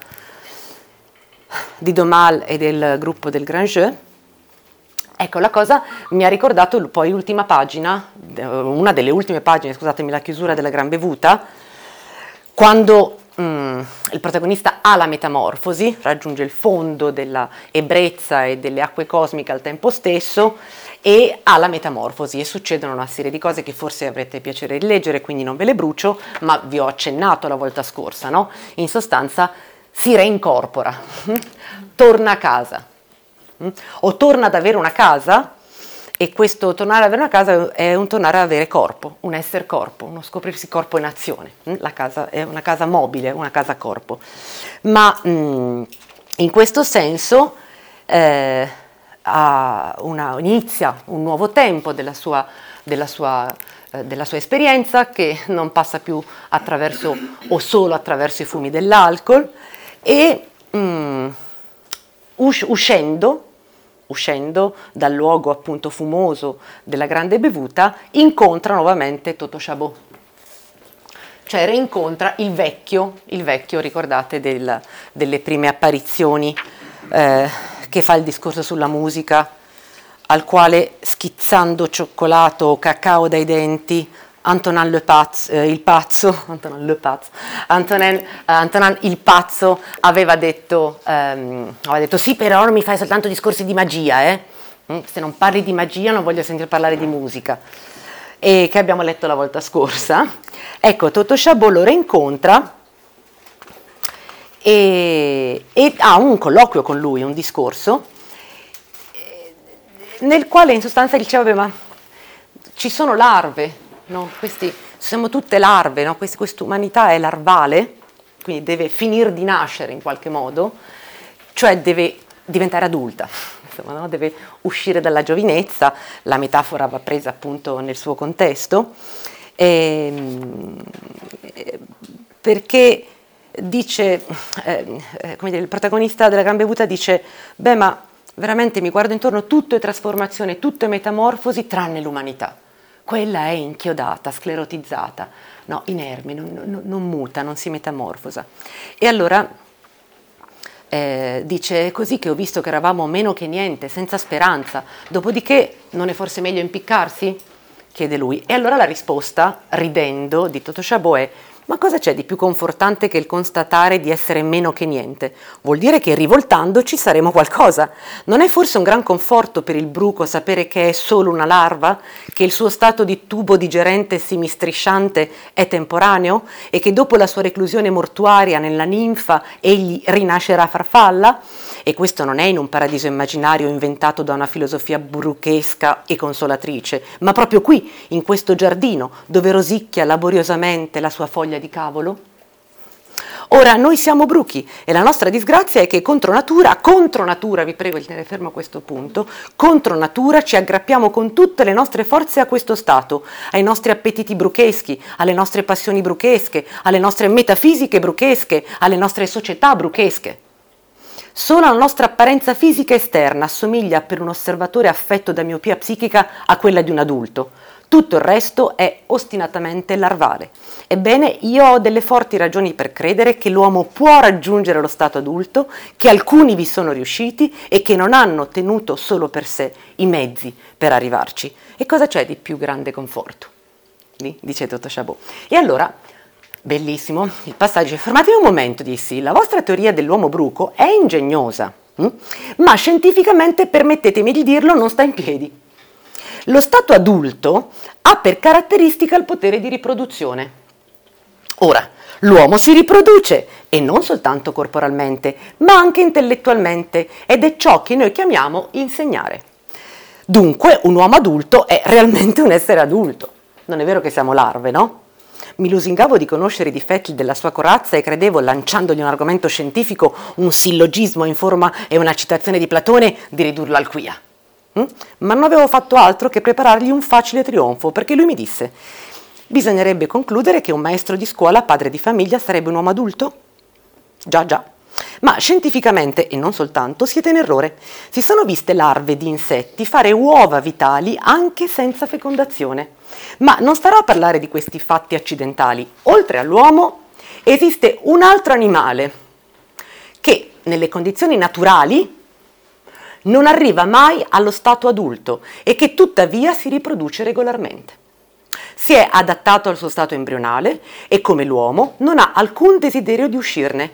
di Domal e del gruppo del Grand Jeu. Ecco, la cosa mi ha ricordato poi l'ultima pagina, una delle ultime pagine, scusatemi, la chiusura della gran bevuta, quando mm, il protagonista ha la metamorfosi, raggiunge il fondo della ebbrezza e delle acque cosmiche al tempo stesso e ha la metamorfosi e succedono una serie di cose che forse avrete piacere di leggere, quindi non ve le brucio, ma vi ho accennato la volta scorsa, no? In sostanza si reincorpora, torna a casa. O torna ad avere una casa, e questo tornare ad avere una casa è un tornare ad avere corpo, un essere corpo, uno scoprirsi corpo in azione. La casa è una casa mobile, una casa corpo. Ma mh, in questo senso eh, ha una, inizia un nuovo tempo della sua, della sua, eh, della sua esperienza, che non passa più attraverso o solo attraverso i fumi dell'alcol, e mh, us- uscendo, uscendo dal luogo appunto fumoso della grande bevuta, incontra nuovamente Toto Chabot. Cioè rincontra il vecchio, il vecchio, ricordate, del, delle prime apparizioni, eh, che fa il discorso sulla musica, al quale, schizzando cioccolato o cacao dai denti, Antonin Le Paz, eh, il pazzo, Antonin Le Paz, Antonin, eh, Antonin il pazzo aveva detto, ehm, aveva detto sì, però non mi fai soltanto discorsi di magia, eh? Se non parli di magia non voglio sentire parlare di musica. E che abbiamo letto la volta scorsa. Ecco, Toto Chabot lo rincontra e, e ha un colloquio con lui, un discorso, nel quale in sostanza diceva, vabbè, ma ci sono larve, no? Questi, siamo tutte larve, no? Quest, quest'umanità è larvale, quindi deve finire di nascere in qualche modo, cioè deve diventare adulta, insomma, no? Deve uscire dalla giovinezza, la metafora va presa appunto nel suo contesto, e, perché dice, eh, come dire, il protagonista della Gran Bevuta dice, beh, ma veramente mi guardo intorno, tutto è trasformazione, tutto è metamorfosi, tranne l'umanità. Quella è inchiodata, sclerotizzata, no, inerme, non, non, non muta, non si metamorfosa. E allora eh, dice, è così che ho visto che eravamo meno che niente, senza speranza, dopodiché non è forse meglio impiccarsi? Chiede lui. E allora la risposta, ridendo, di Toto Chabot è, ma cosa c'è di più confortante che il constatare di essere meno che niente? Vuol dire che rivoltandoci saremo qualcosa. Non è forse un gran conforto per il bruco sapere che è solo una larva, che il suo stato di tubo digerente semistrisciante è temporaneo e che dopo la sua reclusione mortuaria nella ninfa egli rinascerà farfalla? E questo non è in un paradiso immaginario inventato da una filosofia bruchesca e consolatrice, ma proprio qui, in questo giardino, dove rosicchia laboriosamente la sua foglia di cavolo? Ora, noi siamo bruchi e la nostra disgrazia è che contro natura, contro natura, vi prego di tenere fermo a questo punto, contro natura ci aggrappiamo con tutte le nostre forze a questo stato, ai nostri appetiti brucheschi, alle nostre passioni bruchesche, alle nostre metafisiche bruchesche, alle nostre società bruchesche. Solo la nostra apparenza fisica esterna assomiglia per un osservatore affetto da miopia psichica a quella di un adulto. Tutto il resto è ostinatamente larvale. Ebbene, io ho delle forti ragioni per credere che l'uomo può raggiungere lo stato adulto, che alcuni vi sono riusciti e che non hanno tenuto solo per sé i mezzi per arrivarci. E cosa c'è di più grande conforto? Lì, dice Toto Chabot. E allora, bellissimo, il passaggio, fermatevi un momento, dissi, la vostra teoria dell'uomo bruco è ingegnosa, hm? ma scientificamente, permettetemi di dirlo, non sta in piedi. Lo stato adulto ha per caratteristica il potere di riproduzione. Ora, l'uomo si riproduce, e non soltanto corporalmente, ma anche intellettualmente, ed è ciò che noi chiamiamo insegnare. Dunque, un uomo adulto è realmente un essere adulto. Non è vero che siamo larve, no? Mi lusingavo di conoscere i difetti della sua corazza e credevo, lanciandogli un argomento scientifico, un sillogismo in forma e una citazione di Platone, di ridurlo al quia. Mm? Ma non avevo fatto altro che preparargli un facile trionfo, perché lui mi disse: bisognerebbe concludere che un maestro di scuola, padre di famiglia, sarebbe un uomo adulto? Già, già. Ma scientificamente, e non soltanto, siete in errore. Si sono viste larve di insetti fare uova vitali anche senza fecondazione. Ma non starò a parlare di questi fatti accidentali. Oltre all'uomo esiste un altro animale che nelle condizioni naturali non arriva mai allo stato adulto e che tuttavia si riproduce regolarmente. Si è adattato al suo stato embrionale e, come l'uomo, non ha alcun desiderio di uscirne.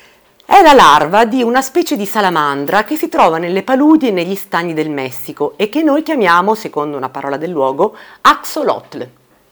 È la larva di una specie di salamandra che si trova nelle paludi e negli stagni del Messico e che noi chiamiamo, secondo una parola del luogo, axolotl.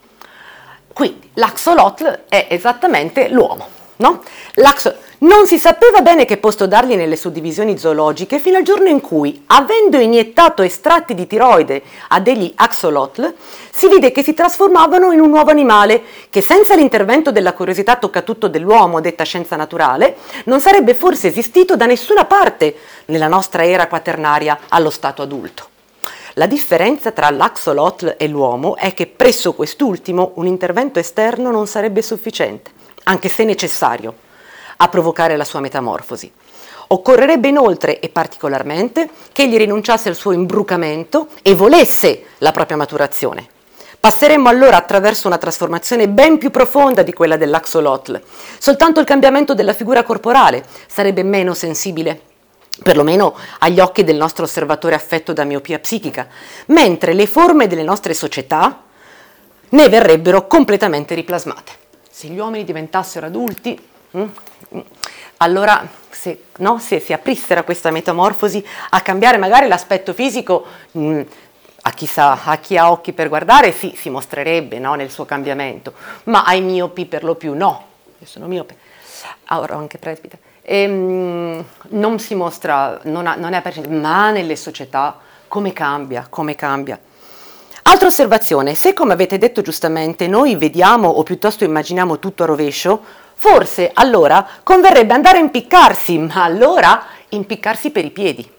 Quindi l'axolotl è esattamente l'uomo, no? L'axolotl. Non si sapeva bene che posto dargli nelle suddivisioni zoologiche fino al giorno in cui, avendo iniettato estratti di tiroide a degli axolotl, si vide che si trasformavano in un nuovo animale che, senza l'intervento della curiosità toccatutto dell'uomo, detta scienza naturale, non sarebbe forse esistito da nessuna parte nella nostra era quaternaria allo stato adulto. La differenza tra l'axolotl e l'uomo è che presso quest'ultimo un intervento esterno non sarebbe sufficiente, anche se necessario. a provocare la sua metamorfosi. Occorrerebbe inoltre, e particolarmente, che egli rinunciasse al suo imbrucamento e volesse la propria maturazione. Passeremmo allora attraverso una trasformazione ben più profonda di quella dell'axolotl. Soltanto il cambiamento della figura corporale sarebbe meno sensibile, perlomeno agli occhi del nostro osservatore affetto da miopia psichica, mentre le forme delle nostre società ne verrebbero completamente riplasmate. Se gli uomini diventassero adulti, mm, mm, allora se, no, se si aprissero a questa metamorfosi, a cambiare magari l'aspetto fisico, mh, a, chi sa, a chi ha occhi per guardare sì, si mostrerebbe, no, nel suo cambiamento, ma ai miopi per lo più no. Io sono miope, ora ho anche presbite. E, mh, non si mostra, non, ha, non è apparente, ma nelle società come cambia, come cambia. Altra osservazione, se come avete detto giustamente noi vediamo o piuttosto immaginiamo tutto a rovescio, forse allora converrebbe andare a impiccarsi, ma allora impiccarsi per i piedi,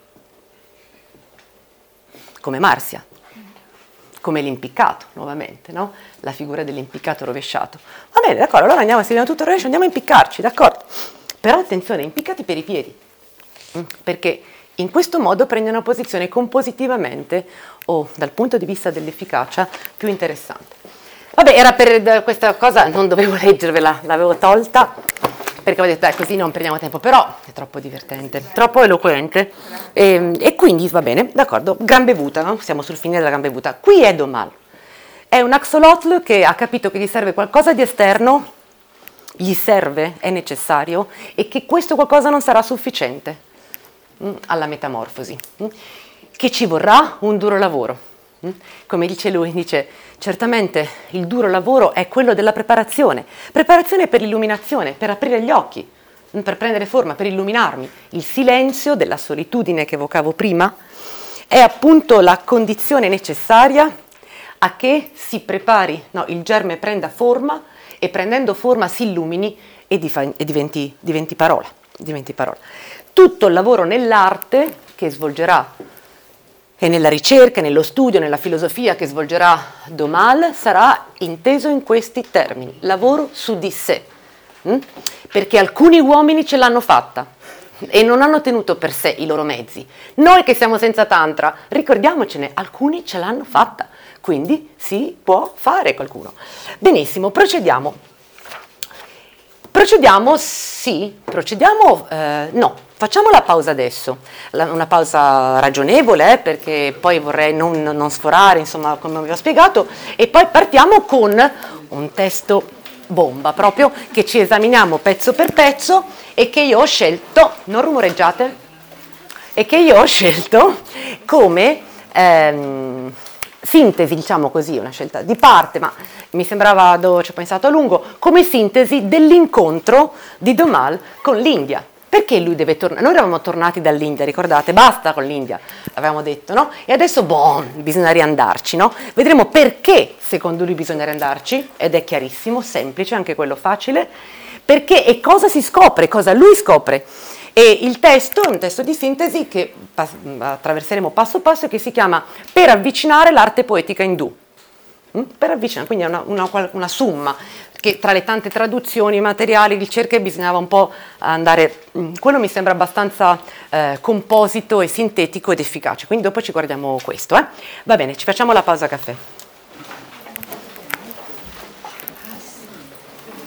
come Marcia, come l'impiccato nuovamente, no? La figura dell'impiccato rovesciato. Va bene, d'accordo, allora andiamo, se vediamo tutto a rovescio andiamo a impiccarci, d'accordo? Però attenzione, impiccati per i piedi, perché in questo modo prende una posizione compositivamente o dal punto di vista dell'efficacia più interessante. Vabbè, era per questa cosa, non dovevo leggervela, l'avevo tolta, perché ho detto, dai, così non perdiamo tempo, però è troppo divertente, troppo eloquente, e, e quindi va bene, d'accordo, gran bevuta, no? Siamo sul fine della gran bevuta. Qui è Domal, è un axolotl che ha capito che gli serve qualcosa di esterno, gli serve, è necessario, e che questo qualcosa non sarà sufficiente alla metamorfosi, che ci vorrà un duro lavoro. Come dice lui, dice, certamente il duro lavoro è quello della preparazione, preparazione per l'illuminazione, per aprire gli occhi, per prendere forma, per illuminarmi. Il silenzio della solitudine che evocavo prima è appunto la condizione necessaria a che si prepari, no, il germe prenda forma e prendendo forma si illumini e, difa- e diventi, diventi parola, diventi parola. Tutto il lavoro nell'arte che svolgerà e nella ricerca, nello studio, nella filosofia che svolgerà Domal sarà inteso in questi termini, lavoro su di sé, hm? Perché alcuni uomini ce l'hanno fatta e non hanno tenuto per sé i loro mezzi. Noi che siamo senza tantra, ricordiamocene, alcuni ce l'hanno fatta, quindi si può fare qualcuno. Benissimo, procediamo. Procediamo, sì, procediamo, eh, no, facciamo la pausa adesso, la, una pausa ragionevole, eh, perché poi vorrei non, non sforare, insomma, come vi ho spiegato, e poi partiamo con un testo bomba, proprio, che ci esaminiamo pezzo per pezzo e che io ho scelto, non rumoreggiate, e che io ho scelto come ehm, sintesi, diciamo così, una scelta di parte, ma mi sembrava, do, ci ho pensato a lungo, come sintesi dell'incontro di Domal con l'India. Perché lui deve tornare? Noi eravamo tornati dall'India, ricordate? Basta con l'India, avevamo detto, no? E adesso, boh, bisogna riandarci, no? Vedremo perché, secondo lui, bisogna riandarci, ed è chiarissimo, semplice, anche quello facile, perché e cosa si scopre, cosa lui scopre. E il testo è un testo di sintesi che attraverseremo passo passo e che si chiama Per avvicinare l'arte poetica indù. Per avvicinare, quindi è una, una, una summa che tra le tante traduzioni, materiali, ricerche bisognava un po' andare, quello mi sembra abbastanza eh, composito e sintetico ed efficace, quindi dopo ci guardiamo questo. Eh? Va bene, ci facciamo la pausa caffè.